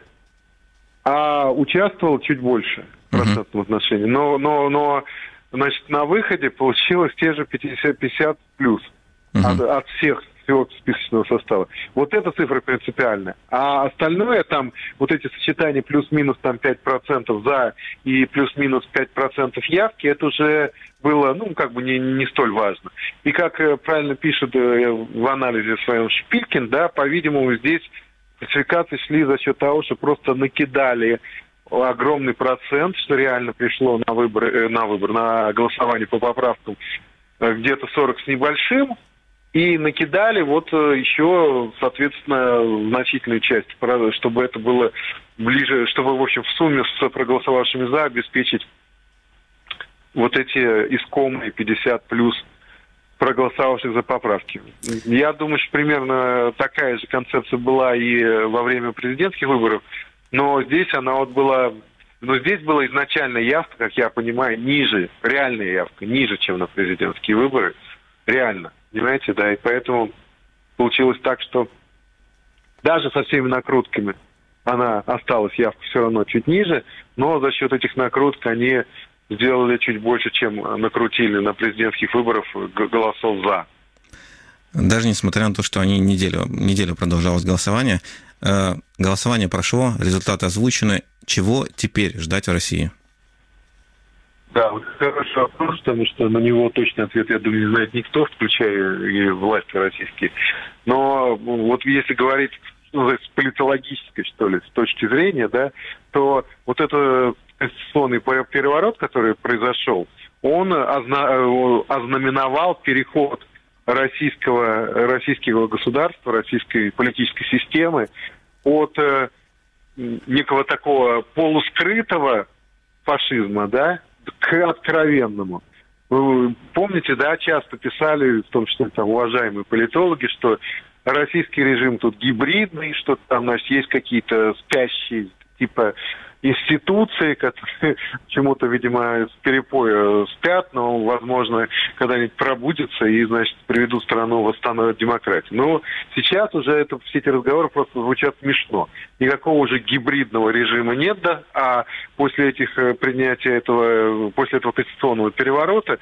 а участвовало чуть больше в процентном отношении. Но, но, но, значит, на выходе получилось те же пятьдесят пятьдесят плюс uh-huh. от, от всех всего списочного состава. Вот эта цифра принципиальная. А остальное там, вот эти сочетания плюс-минус там пять процентов за и плюс-минус пять процентов явки, это уже было, ну, как бы не, не столь важно. И как правильно пишет в анализе своем Шпилькин, да, по-видимому, здесь фальсификации шли за счет того, что просто накидали огромный процент, что реально пришло на выбор, на выбор, на голосование по поправкам где-то сорок с небольшим, и накидали вот еще, соответственно, значительную часть, чтобы это было ближе, чтобы, в общем, в сумме с проголосовавшими за обеспечить вот эти искомые пятьдесят плюс проголосовавших за поправки. Я думаю, что примерно такая же концепция была и во время президентских выборов, но здесь она вот была... Но здесь была изначально явка, как я понимаю, ниже, реальная явка, ниже, чем на президентские выборы. Реально. Понимаете, да, и поэтому получилось так, что даже со всеми накрутками она осталась, явка все равно чуть ниже, но за счет этих накруток они сделали чуть больше, чем накрутили на президентских выборах голосов за. Даже несмотря на то, что они неделю, неделю продолжалось голосование, голосование прошло, результаты озвучены. Чего теперь ждать в России? Да, вот хороший вопрос, потому что на него точный ответ, я думаю, не знает никто, включая и власти российские. Но вот если говорить ну, с политологической, что ли, с точки зрения, да, то вот этот конституционный переворот, который произошел, он озна- ознаменовал переход российского, российского государства, российской политической системы от э, некого такого полускрытого фашизма, да, к откровенному. Вы помните, да, часто писали, в том числе там уважаемые политологи, что российский режим тут гибридный, что там, значит, есть какие-то спящие типа институции, которые чему-то, видимо, с перепоя спят, но, возможно, когда-нибудь пробудятся и, значит, приведут страну, восстановят демократию. Но сейчас уже это, все эти разговоры просто звучат смешно. Никакого уже гибридного режима нет, да, а после этих принятия этого, после этого конституционного переворота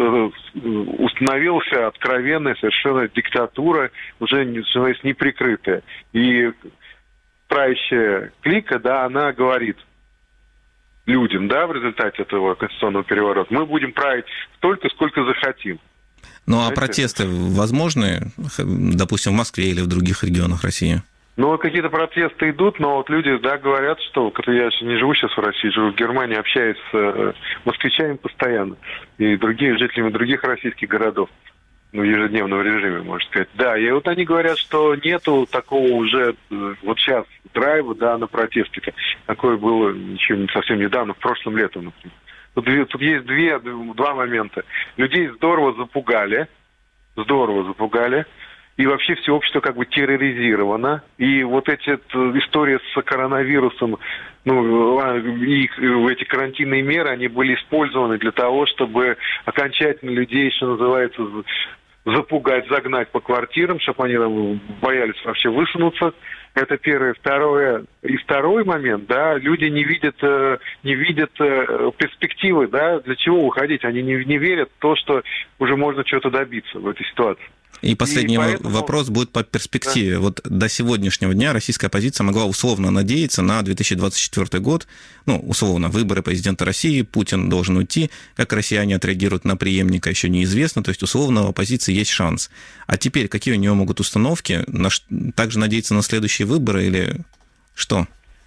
установился откровенная совершенно диктатура, уже, называется, неприкрытая. И правящая клика, да, она говорит людям, да, в результате этого конституционного переворота, мы будем править столько, сколько захотим. Ну, а протесты возможны, допустим, в Москве или в других регионах России? Ну, какие-то протесты идут, но вот люди, да, говорят, что, я же не живу сейчас в России, живу в Германии, общаюсь с москвичами постоянно и другими жителями других российских городов. Ну, в ежедневном режиме, можно сказать. Да, и вот они говорят, что нету такого уже вот сейчас драйва, да, на протесты. Такое было еще не совсем недавно, в прошлом летом, например. Тут, тут есть две, два момента. Людей здорово запугали, здорово запугали, и вообще все общество как бы терроризировано. И вот эти истории с коронавирусом, ну, и эти карантинные меры, они были использованы для того, чтобы окончательно людей, что называется, запугать, загнать по квартирам, чтобы они там боялись вообще высунуться. Это первое. Второе. И второй момент, да, люди не видят, не видят перспективы, да, для чего уходить. Они не, не верят в то, что уже можно чего-то добиться в этой ситуации. И последний и поэтому... вопрос будет по перспективе. Да. Вот до сегодняшнего дня российская оппозиция могла условно надеяться на две тысячи двадцать четвёртый год, ну, условно, выборы президента России, Путин должен уйти, как россияне отреагируют на преемника, еще неизвестно, то есть, условно, у оппозиции есть шанс. А теперь какие у нее могут установки? На... Также надеяться на следующие выборы или что?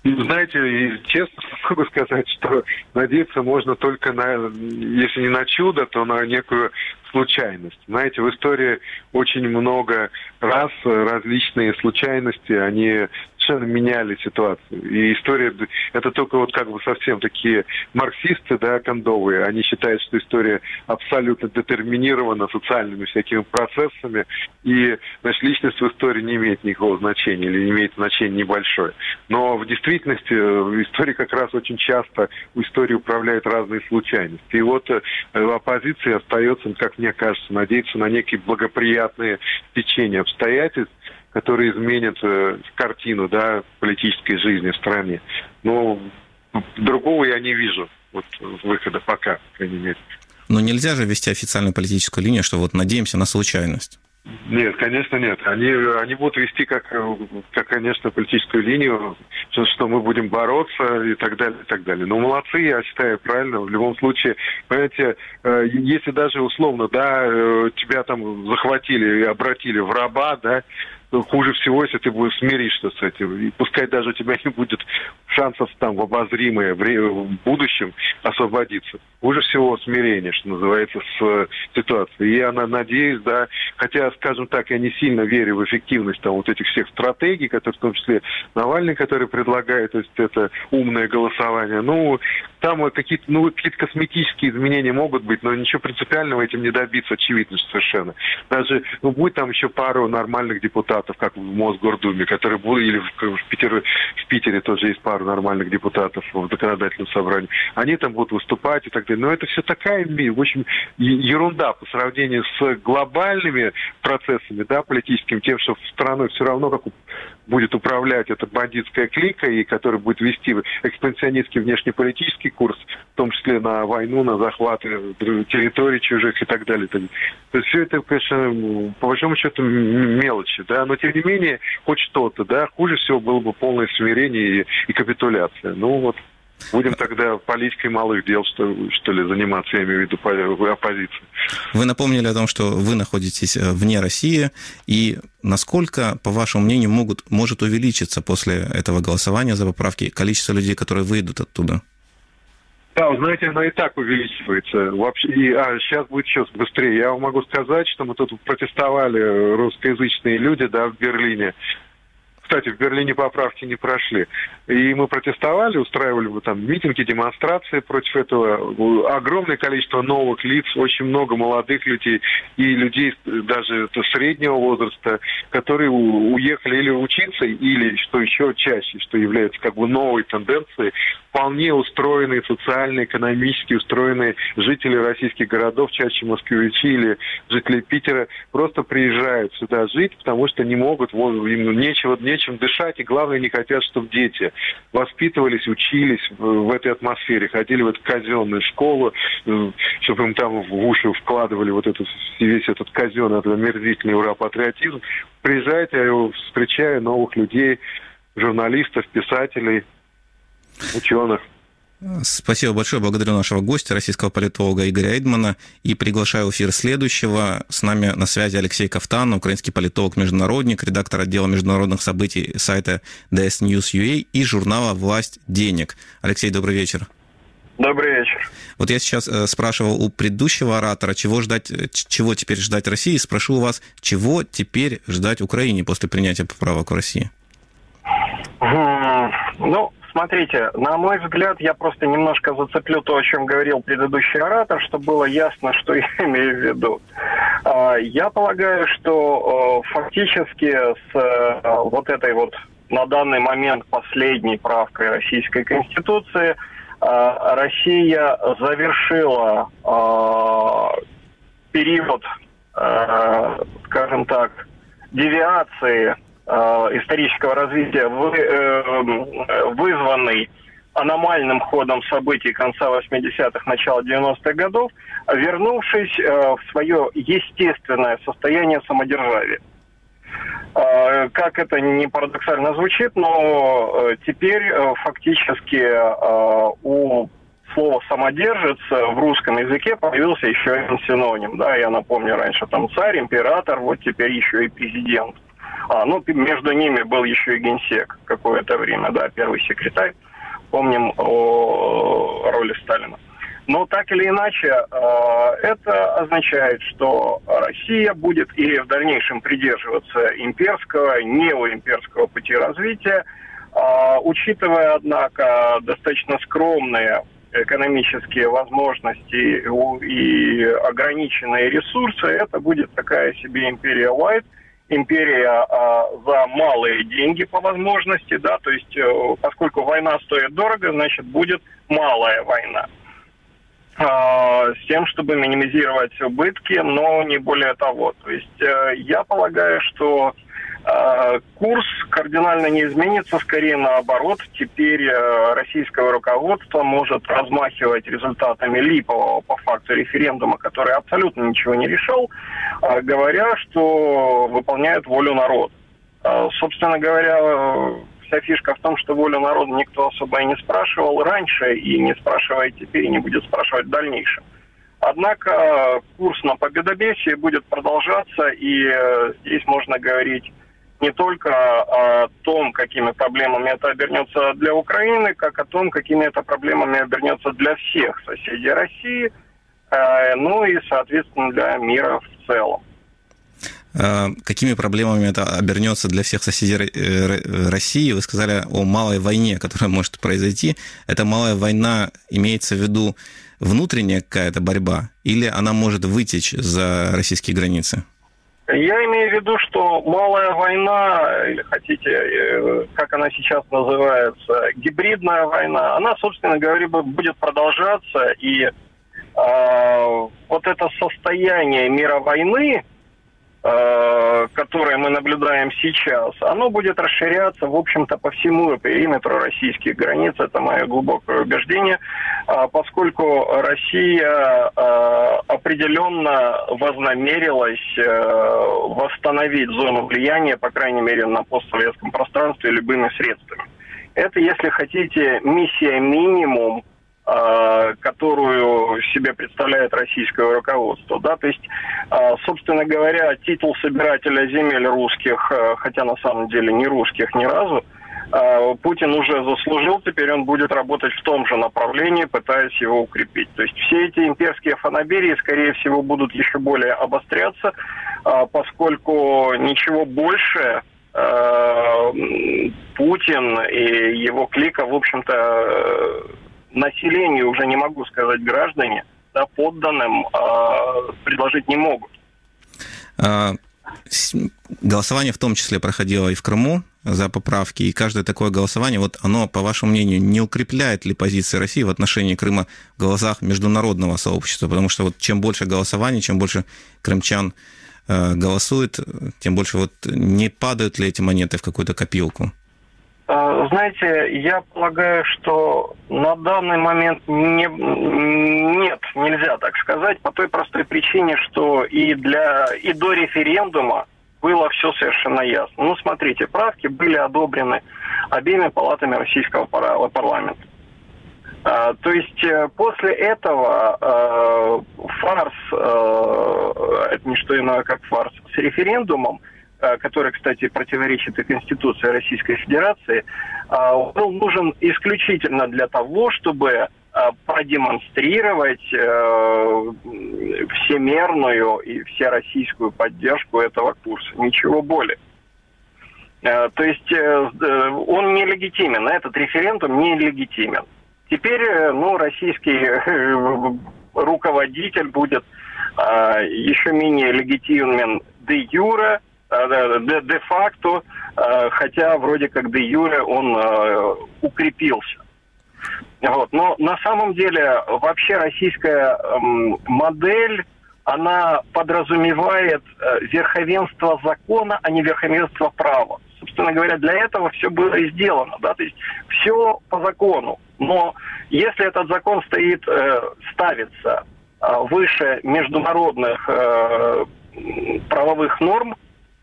Знаете, честно могу сказать, что надеяться можно только на, если не на чудо, то на некую случайность. Знаете, в истории очень много раз различные случайности, они совершенно меняли ситуацию. И история, это только вот как бы совсем такие марксисты, да, кондовые, они считают, что история абсолютно детерминирована социальными всякими процессами, и, значит, личность в истории не имеет никакого значения, или имеет значение небольшое. Но в действительности в истории как раз очень часто у истории управляют разные случайности. И вот оппозиции остается, как мне кажется, надеяться на некие благоприятные течения обстоятельств, которые изменят э, картину, да, политической жизни в стране. Но другого я не вижу вот, выхода пока, по крайней мере. Но нельзя же вести официальную политическую линию, что вот надеемся на случайность. Нет, конечно, нет. Они, они будут вести, как, как, конечно, политическую линию, что, что мы будем бороться и так далее, и так далее. Но молодцы, я считаю, правильно. В любом случае, понимаете, если даже условно, да, тебя там захватили и обратили в раба, да, хуже всего, если ты будешь смиришься с этим. И пускай даже у тебя не будет шансов там в обозримое в будущем освободиться. Хуже всего смирение, что называется, с ситуацией. И я надеюсь, да, хотя, скажем так, я не сильно верю в эффективность там вот этих всех стратегий, которые, в том числе Навальный, который предлагает, то есть это умное голосование. Ну, там какие-то, ну, какие-то косметические изменения могут быть, но ничего принципиального этим не добиться, очевидно совершенно. Даже, ну, будет там еще пару нормальных депутатов, как в Мосгордуме, которые будут, или в, в, Питере, в Питере тоже есть пару нормальных депутатов в законодательном собрании. Они там будут выступать и так далее. Но это все такая, в общем, ерунда по сравнению с глобальными процессами, да, политическими, тем, что страной все равно как будет управлять эта бандитская клика, и которая будет вести экспансионистский внешнеполитический курс, в том числе на войну, на захват территорий чужих и так далее. То есть все это, конечно, по большому счету мелочи, да, но тем не менее хоть что-то, да, хуже всего было бы полное смирение и, и капитуляция. Ну вот, будем тогда политикой малых дел, что, что ли, заниматься, я имею в виду оппозиции. Вы напомнили о том, что вы находитесь вне России, и насколько, по вашему мнению, могут, может увеличиться после этого голосования за поправки количество людей, которые выйдут оттуда? Да, вы знаете, оно и так увеличивается. Вообще, и, а сейчас будет еще быстрее. Я вам могу сказать, что мы тут протестовали, русскоязычные люди, да, в Берлине. Кстати, в Берлине поправки не прошли. И мы протестовали, устраивали там митинги, демонстрации против этого. Огромное количество новых лиц, очень много молодых людей и людей даже среднего возраста, которые уехали или учиться, или, что еще чаще, что является как бы новой тенденцией, вполне устроенные, социально, экономически устроенные жители российских городов, чаще москвичи или жители Питера, просто приезжают сюда жить, потому что не могут, им нечего, нечем дышать, и главное, не хотят, чтобы дети воспитывались, учились в, в этой атмосфере, ходили в эту казенную школу, чтобы им там в уши вкладывали вот этот, весь этот казенный, этот омерзительный ура-патриотизм. Приезжайте, я встречаю новых людей, журналистов, писателей, ученых. Спасибо большое. Благодарю нашего гостя, российского политолога Игоря Эйдмана, и приглашаю в эфир следующего. С нами на связи Алексей Ковтан, украинский политолог-международник, редактор отдела международных событий сайта ди эс News точка ю а и журнала «Власть денег». Алексей, добрый вечер. Добрый вечер. Вот я сейчас спрашивал у предыдущего оратора, чего ждать, чего теперь ждать России, спрошу у вас, чего теперь ждать Украине после принятия поправок в России? Ну, смотрите, на мой взгляд, я просто немножко зацеплю то, о чем говорил предыдущий оратор, чтобы было ясно, что я имею в виду. Я полагаю, что фактически с вот этой вот на данный момент последней правкой Российской Конституции Россия завершила период, скажем так, девиации исторического развития, вызванный аномальным ходом событий конца восьмидесятых, начала девяностых годов, вернувшись в свое естественное состояние самодержавия. Как это ни парадоксально звучит, но теперь фактически у слова «самодержец» в русском языке появился еще один синоним. Да, я напомню, раньше там царь, император, вот теперь еще и президент. А, ну, между ними был еще и генсек какое-то время, да, первый секретарь. Помним о роли Сталина. Но так или иначе, это означает, что Россия будет и в дальнейшем придерживаться имперского, неоимперского пути развития, учитывая, однако, достаточно скромные экономические возможности и ограниченные ресурсы, это будет такая себе империя Light, империя а, за малые деньги по возможности, да, то есть поскольку война стоит дорого, значит будет малая война. С тем, чтобы минимизировать убытки, но не более того. То есть я полагаю, что курс кардинально не изменится, скорее наоборот. Теперь российское руководство может размахивать результатами липового по факту референдума, который абсолютно ничего не решил, говоря, что выполняют волю народа. Собственно говоря, вся фишка в том, что волю народа никто особо и не спрашивал раньше, и не спрашивает теперь, и не будет спрашивать в дальнейшем. Однако курс на победобесие будет продолжаться, и здесь можно говорить не только о том, какими проблемами это обернется для Украины, как о том, какими это проблемами обернется для всех соседей России, ну и, соответственно, для мира в целом. Какими проблемами это обернется для всех соседей России? Вы сказали о малой войне, которая может произойти. Эта малая война, имеется в виду внутренняя какая-то борьба, или она может вытечь за российские границы? Я имею в виду, что малая война, или хотите, как она сейчас называется, гибридная война, она, собственно говоря, будет продолжаться, и э, вот это состояние мира войны, которое мы наблюдаем сейчас, оно будет расширяться, в общем-то, по всему периметру российских границ. Это мое глубокое убеждение, поскольку Россия определенно вознамерилась восстановить зону влияния, по крайней мере, на постсоветском пространстве любыми средствами. Это, если хотите, миссия минимум, которую себе представляет российское руководство. Да? То есть, собственно говоря, титул собирателя земель русских, хотя на самом деле не русских ни разу, Путин уже заслужил, теперь он будет работать в том же направлении, пытаясь его укрепить. То есть все эти имперские фанаберии, скорее всего, будут еще более обостряться, поскольку ничего больше Путин и его клика, в общем-то, населению, уже не могу сказать граждане, да, подданным э, предложить не могут. Голосование в том числе проходило и в Крыму за поправки, и каждое такое голосование, вот оно, по вашему мнению, не укрепляет ли позиции России в отношении Крыма в глазах международного сообщества? Потому что вот чем больше голосований, чем больше крымчан э, голосует, тем больше вот не падают ли эти монеты в какую-то копилку? Знаете, я полагаю, что на данный момент не, нет, нельзя так сказать, по той простой причине, что и, для, и до референдума было все совершенно ясно. Ну, смотрите, правки были одобрены обеими палатами российского парламента. А, то есть после этого а, фарс, а, это не что иное, как фарс, с референдумом, который, кстати, противоречит и Конституции Российской Федерации, был нужен исключительно для того, чтобы продемонстрировать всемерную и всероссийскую поддержку этого курса. Ничего более. То есть он нелегитимен, этот референдум нелегитимен. Теперь, ну, российский руководитель будет еще менее легитимен де юре, де-факто, хотя вроде как де-юре он укрепился. Вот. Но на самом деле вообще российская модель, она подразумевает верховенство закона, а не верховенство права. собственно говоря, для этого все было и сделано, да, то есть все по закону. Но если этот закон стоит, э, ставится э, выше международных э, правовых норм,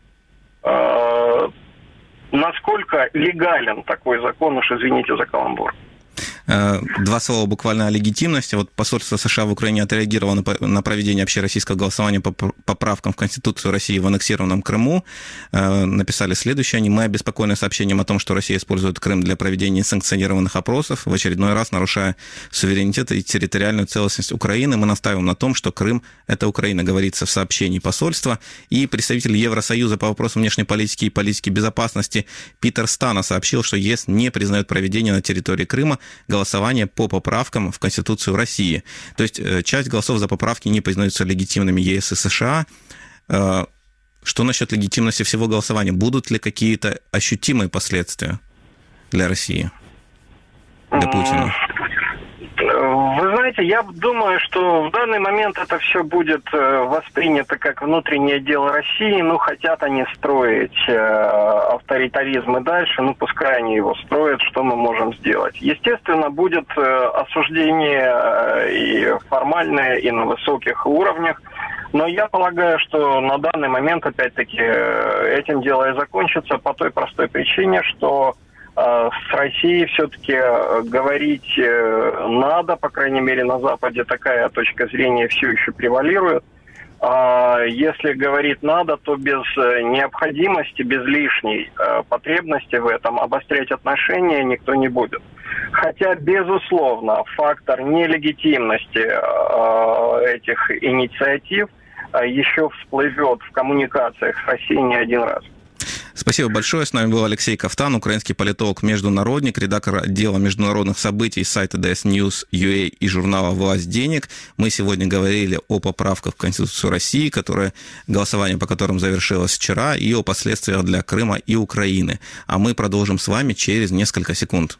э, насколько легален такой закон, уж извините за каламбур. Два слова буквально о легитимности. Вот посольство США в Украине отреагировало на проведение общероссийского голосования по поправкам в Конституцию России в аннексированном Крыму. Написали следующее. Они: мы обеспокоены сообщением о том, что Россия использует Крым для проведения санкционированных опросов, в очередной раз нарушая суверенитет и территориальную целостность Украины. Мы настаиваем на том, что Крым – это Украина, говорится в сообщении посольства. И представитель Евросоюза по вопросам внешней политики и политики безопасности Питер Стано сообщил, что ЕС не признает проведение на территории Крыма голосование по поправкам в Конституцию России. То есть часть голосов за поправки не признаются легитимными ЕС и США. Что насчет легитимности всего голосования? Будут ли какие-то ощутимые последствия для России, для Путина? Вы знаете, я думаю, что в данный момент это все будет воспринято как внутреннее дело России. Ну, хотят они строить авторитаризм и дальше, ну, пускай они его строят, что мы можем сделать. Естественно, будет осуждение и формальное, и на высоких уровнях. Но я полагаю, что на данный момент, опять-таки, этим дело и закончится по той простой причине, что с Россией все-таки говорить надо, по крайней мере, на Западе такая точка зрения все еще превалирует. Если говорить надо, то без необходимости, без лишней потребности в этом обострять отношения никто не будет. Хотя, безусловно, фактор нелегитимности этих инициатив еще всплывет в коммуникациях с Россией не один раз. Спасибо большое. С нами был Алексей Ковтан, украинский политолог, международник, редактор отдела международных событий сайта ди эс News точка ю а и журнала «Власть денег». Мы сегодня говорили о поправках в Конституцию России, которые, голосование по которым завершилось вчера, и о последствиях для Крыма и Украины. А мы продолжим с вами через несколько секунд.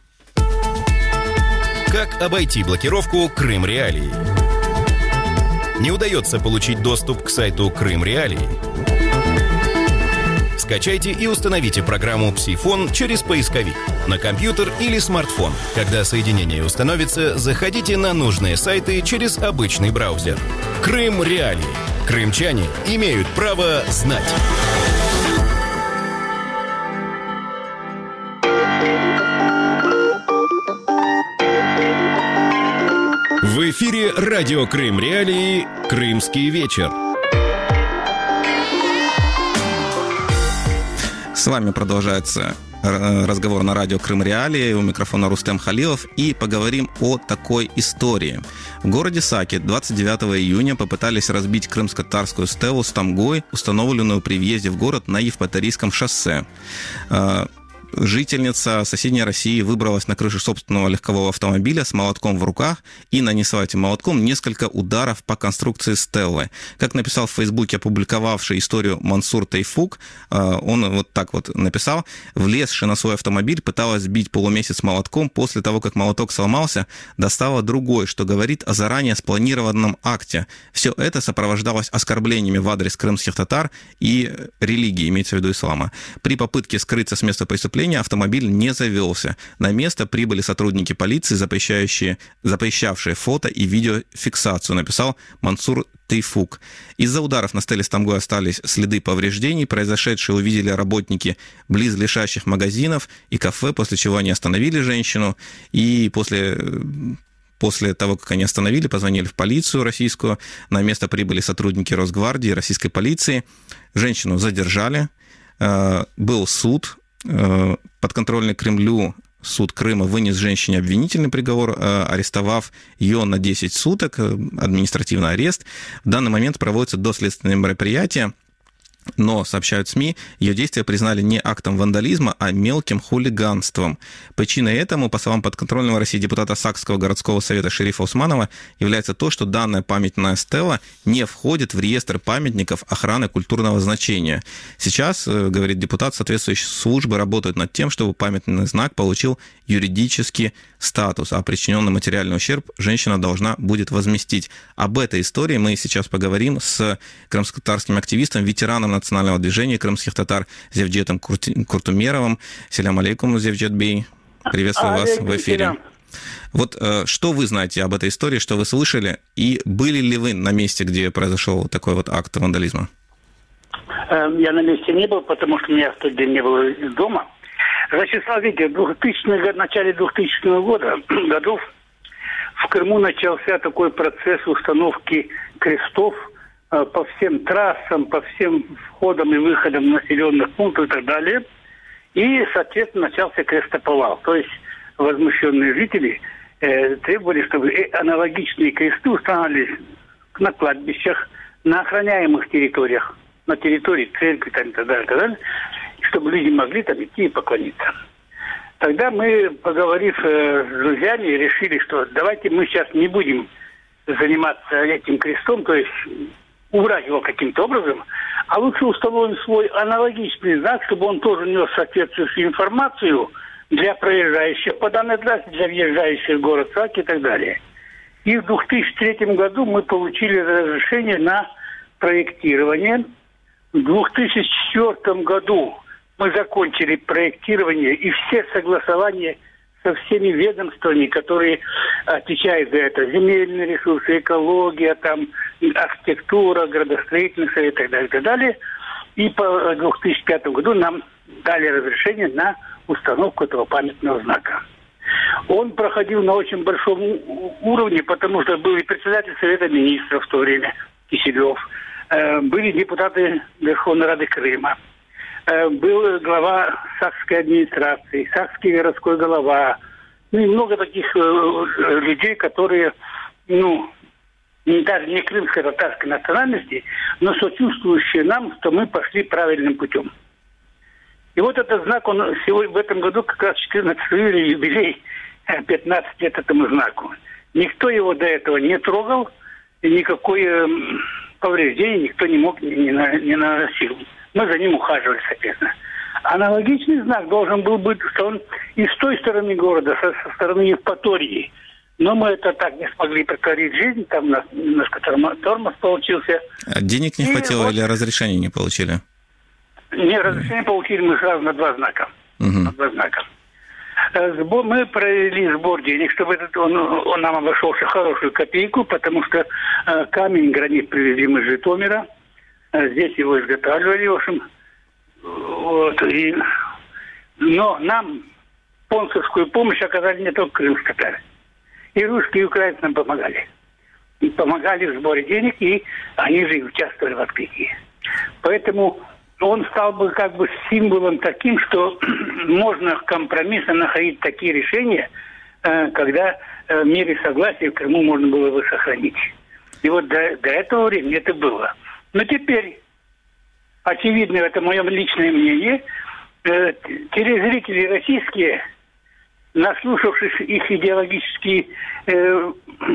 Как обойти блокировку Крым Реалии? Не удается получить доступ к сайту Крым Реалии? Скачайте и установите программу «Псифон» через поисковик на компьютер или смартфон. Когда соединение установится, заходите на нужные сайты через обычный браузер. Крым Реалии. Крымчане имеют право знать. В эфире радио Крым Реалии «Крымский вечер». С вами продолжается разговор на радио Крым Реалии. У микрофона Рустем Халилов. И поговорим о такой истории. В городе Саки двадцать девятого июня попытались разбить крымско-татарскую стелу с тамгой, установленную при въезде в город на Евпаторийском шоссе. Жительница соседней России выбралась на крышу собственного легкового автомобиля с молотком в руках и нанесла этим молотком несколько ударов по конструкции стеллы. Как написал в Фейсбуке опубликовавший историю Мансур Тайфук, он вот так вот написал: влезши на свой автомобиль, пыталась сбить полумесяц молотком, после того, как молоток сломался, достала другой, что говорит о заранее спланированном акте. Все это сопровождалось оскорблениями в адрес крымских татар и религии, имеется в виду ислама. При попытке скрыться с места преступления автомобиль не завелся. На место прибыли сотрудники полиции, запрещающие, запрещавшие фото и видеофиксацию, написал Мансур Тайфук. Из-за ударов на стеле с тамгой остались следы повреждений. Произошедшие увидели работники близлежащих магазинов и кафе, после чего они остановили женщину. И после... После того, как они остановили, позвонили в полицию российскую. На место прибыли сотрудники Росгвардии, российской полиции. Женщину задержали. Был суд. Подконтрольный Кремлю суд Крыма вынес женщине обвинительный приговор, арестовав ее на десять суток, административный арест. В данный момент проводятся доследственные мероприятия. Но, сообщают СМИ, ее действия признали не актом вандализма, а мелким хулиганством. Причиной этому, по словам подконтрольного России депутата Сакского городского совета Шерифа Усманова, является то, что данная памятная стела не входит в реестр памятников охраны культурного значения. Сейчас, говорит депутат, соответствующие службы работают над тем, чтобы памятный знак получил юридический статус, а причиненный материальный ущерб женщина должна будет возместить. Об этой истории мы сейчас поговорим с крымско-татарским активистом, ветераном национального движения крымских татар Зевджетом Куртумеровым. Селям алейкум, Зевджет бей. Приветствую вас в эфире. Вот что вы знаете об этой истории, что вы слышали, и были ли вы на месте, где произошел такой вот акт вандализма? Я на месте не был, потому что меня в тот день не было дома. Значит, смотрите, в двухтысячном году, в начале двухтысячного года, годов в Крыму начался такой процесс установки крестов по всем трассам, по всем входам и выходам населенных пунктов и так далее. И, соответственно, начался крестоповал. То есть возмущенные жители э, требовали, чтобы аналогичные кресты устанавливались на кладбищах, на охраняемых территориях, на территории церкви там, и так далее, и так далее, чтобы люди могли там идти и поклониться. Тогда мы, поговорив э, с друзьями, решили, что давайте мы сейчас не будем заниматься этим крестом, то есть убрать его каким-то образом, а лучше установим свой аналогичный знак, чтобы он тоже нес соответствующую информацию для проезжающих по данной трассе, для въезжающих в город Саки и так далее. И в две тысячи третьем году мы получили разрешение на проектирование. В две тысячи четвёртом году мы закончили проектирование и все согласования со всеми ведомствами, которые отвечают за это. Земельные ресурсы, экология, там, архитектура, градостроительство и так далее, и так далее. И по две тысячи пятому году нам дали разрешение на установку этого памятного знака. Он проходил на очень большом уровне, потому что был и председатель Совета Министров в то время, Киселев, были депутаты Верховной Рады Крыма, был глава Сакской администрации, Сакский городской голова, ну и много таких людей, которые, ну, даже не крымской, татарской национальности, но сочувствующие нам, что мы пошли правильным путем. И вот этот знак, он сегодня, в этом году как раз четырнадцатый юбилей, пятнадцать лет этому знаку. Никто его до этого не трогал, и никакое повреждение никто не мог, не, не наносил. Мы за ним ухаживали, соответственно. Аналогичный знак должен был быть, что он и с той стороны города, со, со стороны Евпатории. Но мы это так не смогли притворить в жизнь, там у нас немножко тормоз получился. А денег не и хватило вот... или разрешения не получили? Не, разрешение получили мы сразу на два знака. Угу. На два знака. Сбор, мы провели сбор денег, чтобы этот, он, он нам обошелся хорошую копейку, потому что э, камень, гранит привезли мы из Житомира. Э, здесь его изготавливали, в общем. Вот, и, но нам спонсорскую помощь оказали не только крымские татары. И русские, и украинцы нам помогали. И помогали в сборе денег, и они же и участвовали в открытии. Поэтому он стал бы как бы символом таким, что можно компромиссно находить такие решения, когда в мере согласия в Крыму можно было бы сохранить. И вот до, до этого времени это было. Но теперь, очевидно, это мое личное мнение, телезрители российские, наслушавшись их идеологические э,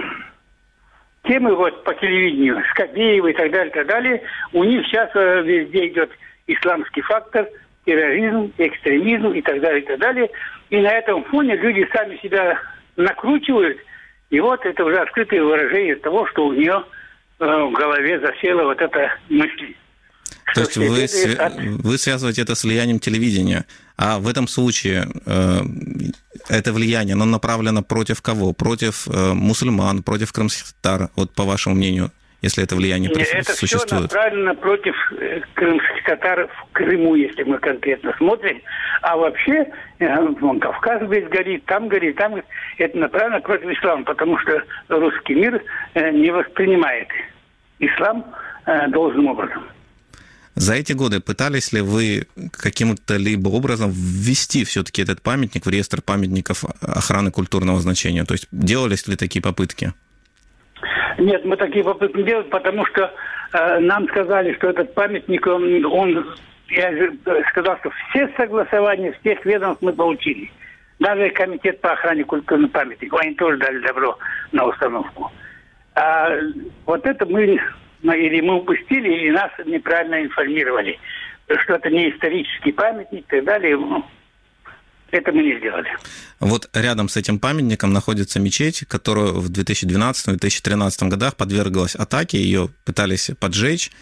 темы вот по телевидению, Скобеева и так далее, и так далее, у них сейчас э, везде идет исламский фактор, терроризм, экстремизм и так далее, и так далее. И на этом фоне люди сами себя накручивают. И вот это уже открытое выражение того, что у нее э, в голове засела вот эта мысль. То есть вы, от... вы связываете это с влиянием телевидения. А в этом случае э, это влияние, оно направлено против кого? Против э, мусульман, против крымских татар, вот по вашему мнению, если это влияние Нет, это существует? Это все направлено против крымских татар в Крыму, если мы конкретно смотрим. А вообще, э, вон Кавказ весь горит, там горит, там горит. Это направлено против ислама, потому что русский мир э, не воспринимает ислам э, должным образом. За эти годы пытались ли вы каким-то либо образом ввести все-таки этот памятник в реестр памятников охраны культурного значения? То есть делались ли такие попытки? Нет, мы такие попытки не делали, потому что э, нам сказали, что этот памятник, он, он, я же сказал, что все согласования всех ведомств мы получили. Даже комитет по охране культурных памятников, они тоже дали добро на установку. А вот это мы... или мы упустили, или нас неправильно информировали, что это не исторический памятник и так далее. Ну, это мы не сделали. Вот рядом с этим памятником находится мечеть, которую в две тысячи двенадцатом - две тысячи тринадцатом годах подверглась атаке, ее пытались поджечь.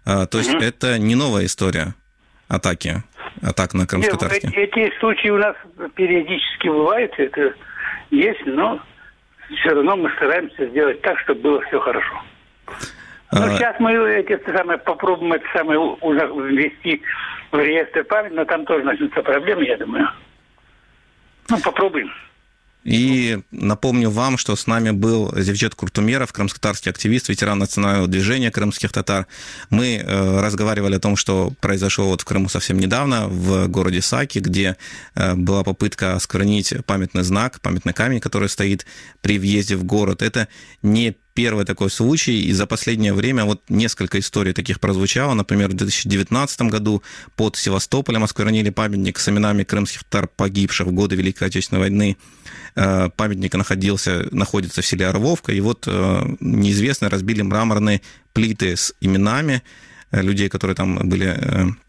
То есть mm-hmm. это не новая история атаки, атак на крымско-татарские? Нет, эти случаи у нас периодически бывают, это есть, но все равно мы стараемся сделать так, чтобы было все хорошо. Но а... сейчас мы эти самые, попробуем это самое ввести в реестр памяти, но там тоже начнутся проблемы, я думаю. Ну, попробуем. И напомню вам, что с нами был Зевжет Куртумеров, крымско-татарский активист, ветеран национального движения крымских татар. Мы э, разговаривали о том, что произошло вот в Крыму совсем недавно, в городе Саки, где э, была попытка осквернить памятный знак, памятный камень, который стоит при въезде в город. Это не первый такой случай, и за последнее время вот несколько историй таких прозвучало. Например, в две тысячи девятнадцатом году под Севастополем осквернили памятник с именами крымских татар, погибших в годы Великой Отечественной войны. Памятник находился, находится в селе Орловка, и вот неизвестные разбили мраморные плиты с именами людей, которые там были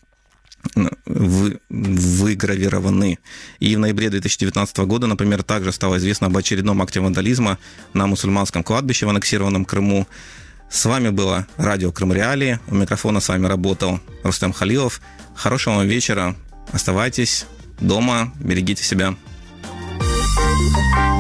вы, выгравированы. И в ноябре две тысячи девятнадцатого года, например, также стало известно об очередном акте вандализма на мусульманском кладбище в аннексированном Крыму. С вами было радио Крым Реалии. У микрофона с вами работал Рустем Халилов. Хорошего вам вечера. Оставайтесь дома, берегите себя. Thank you.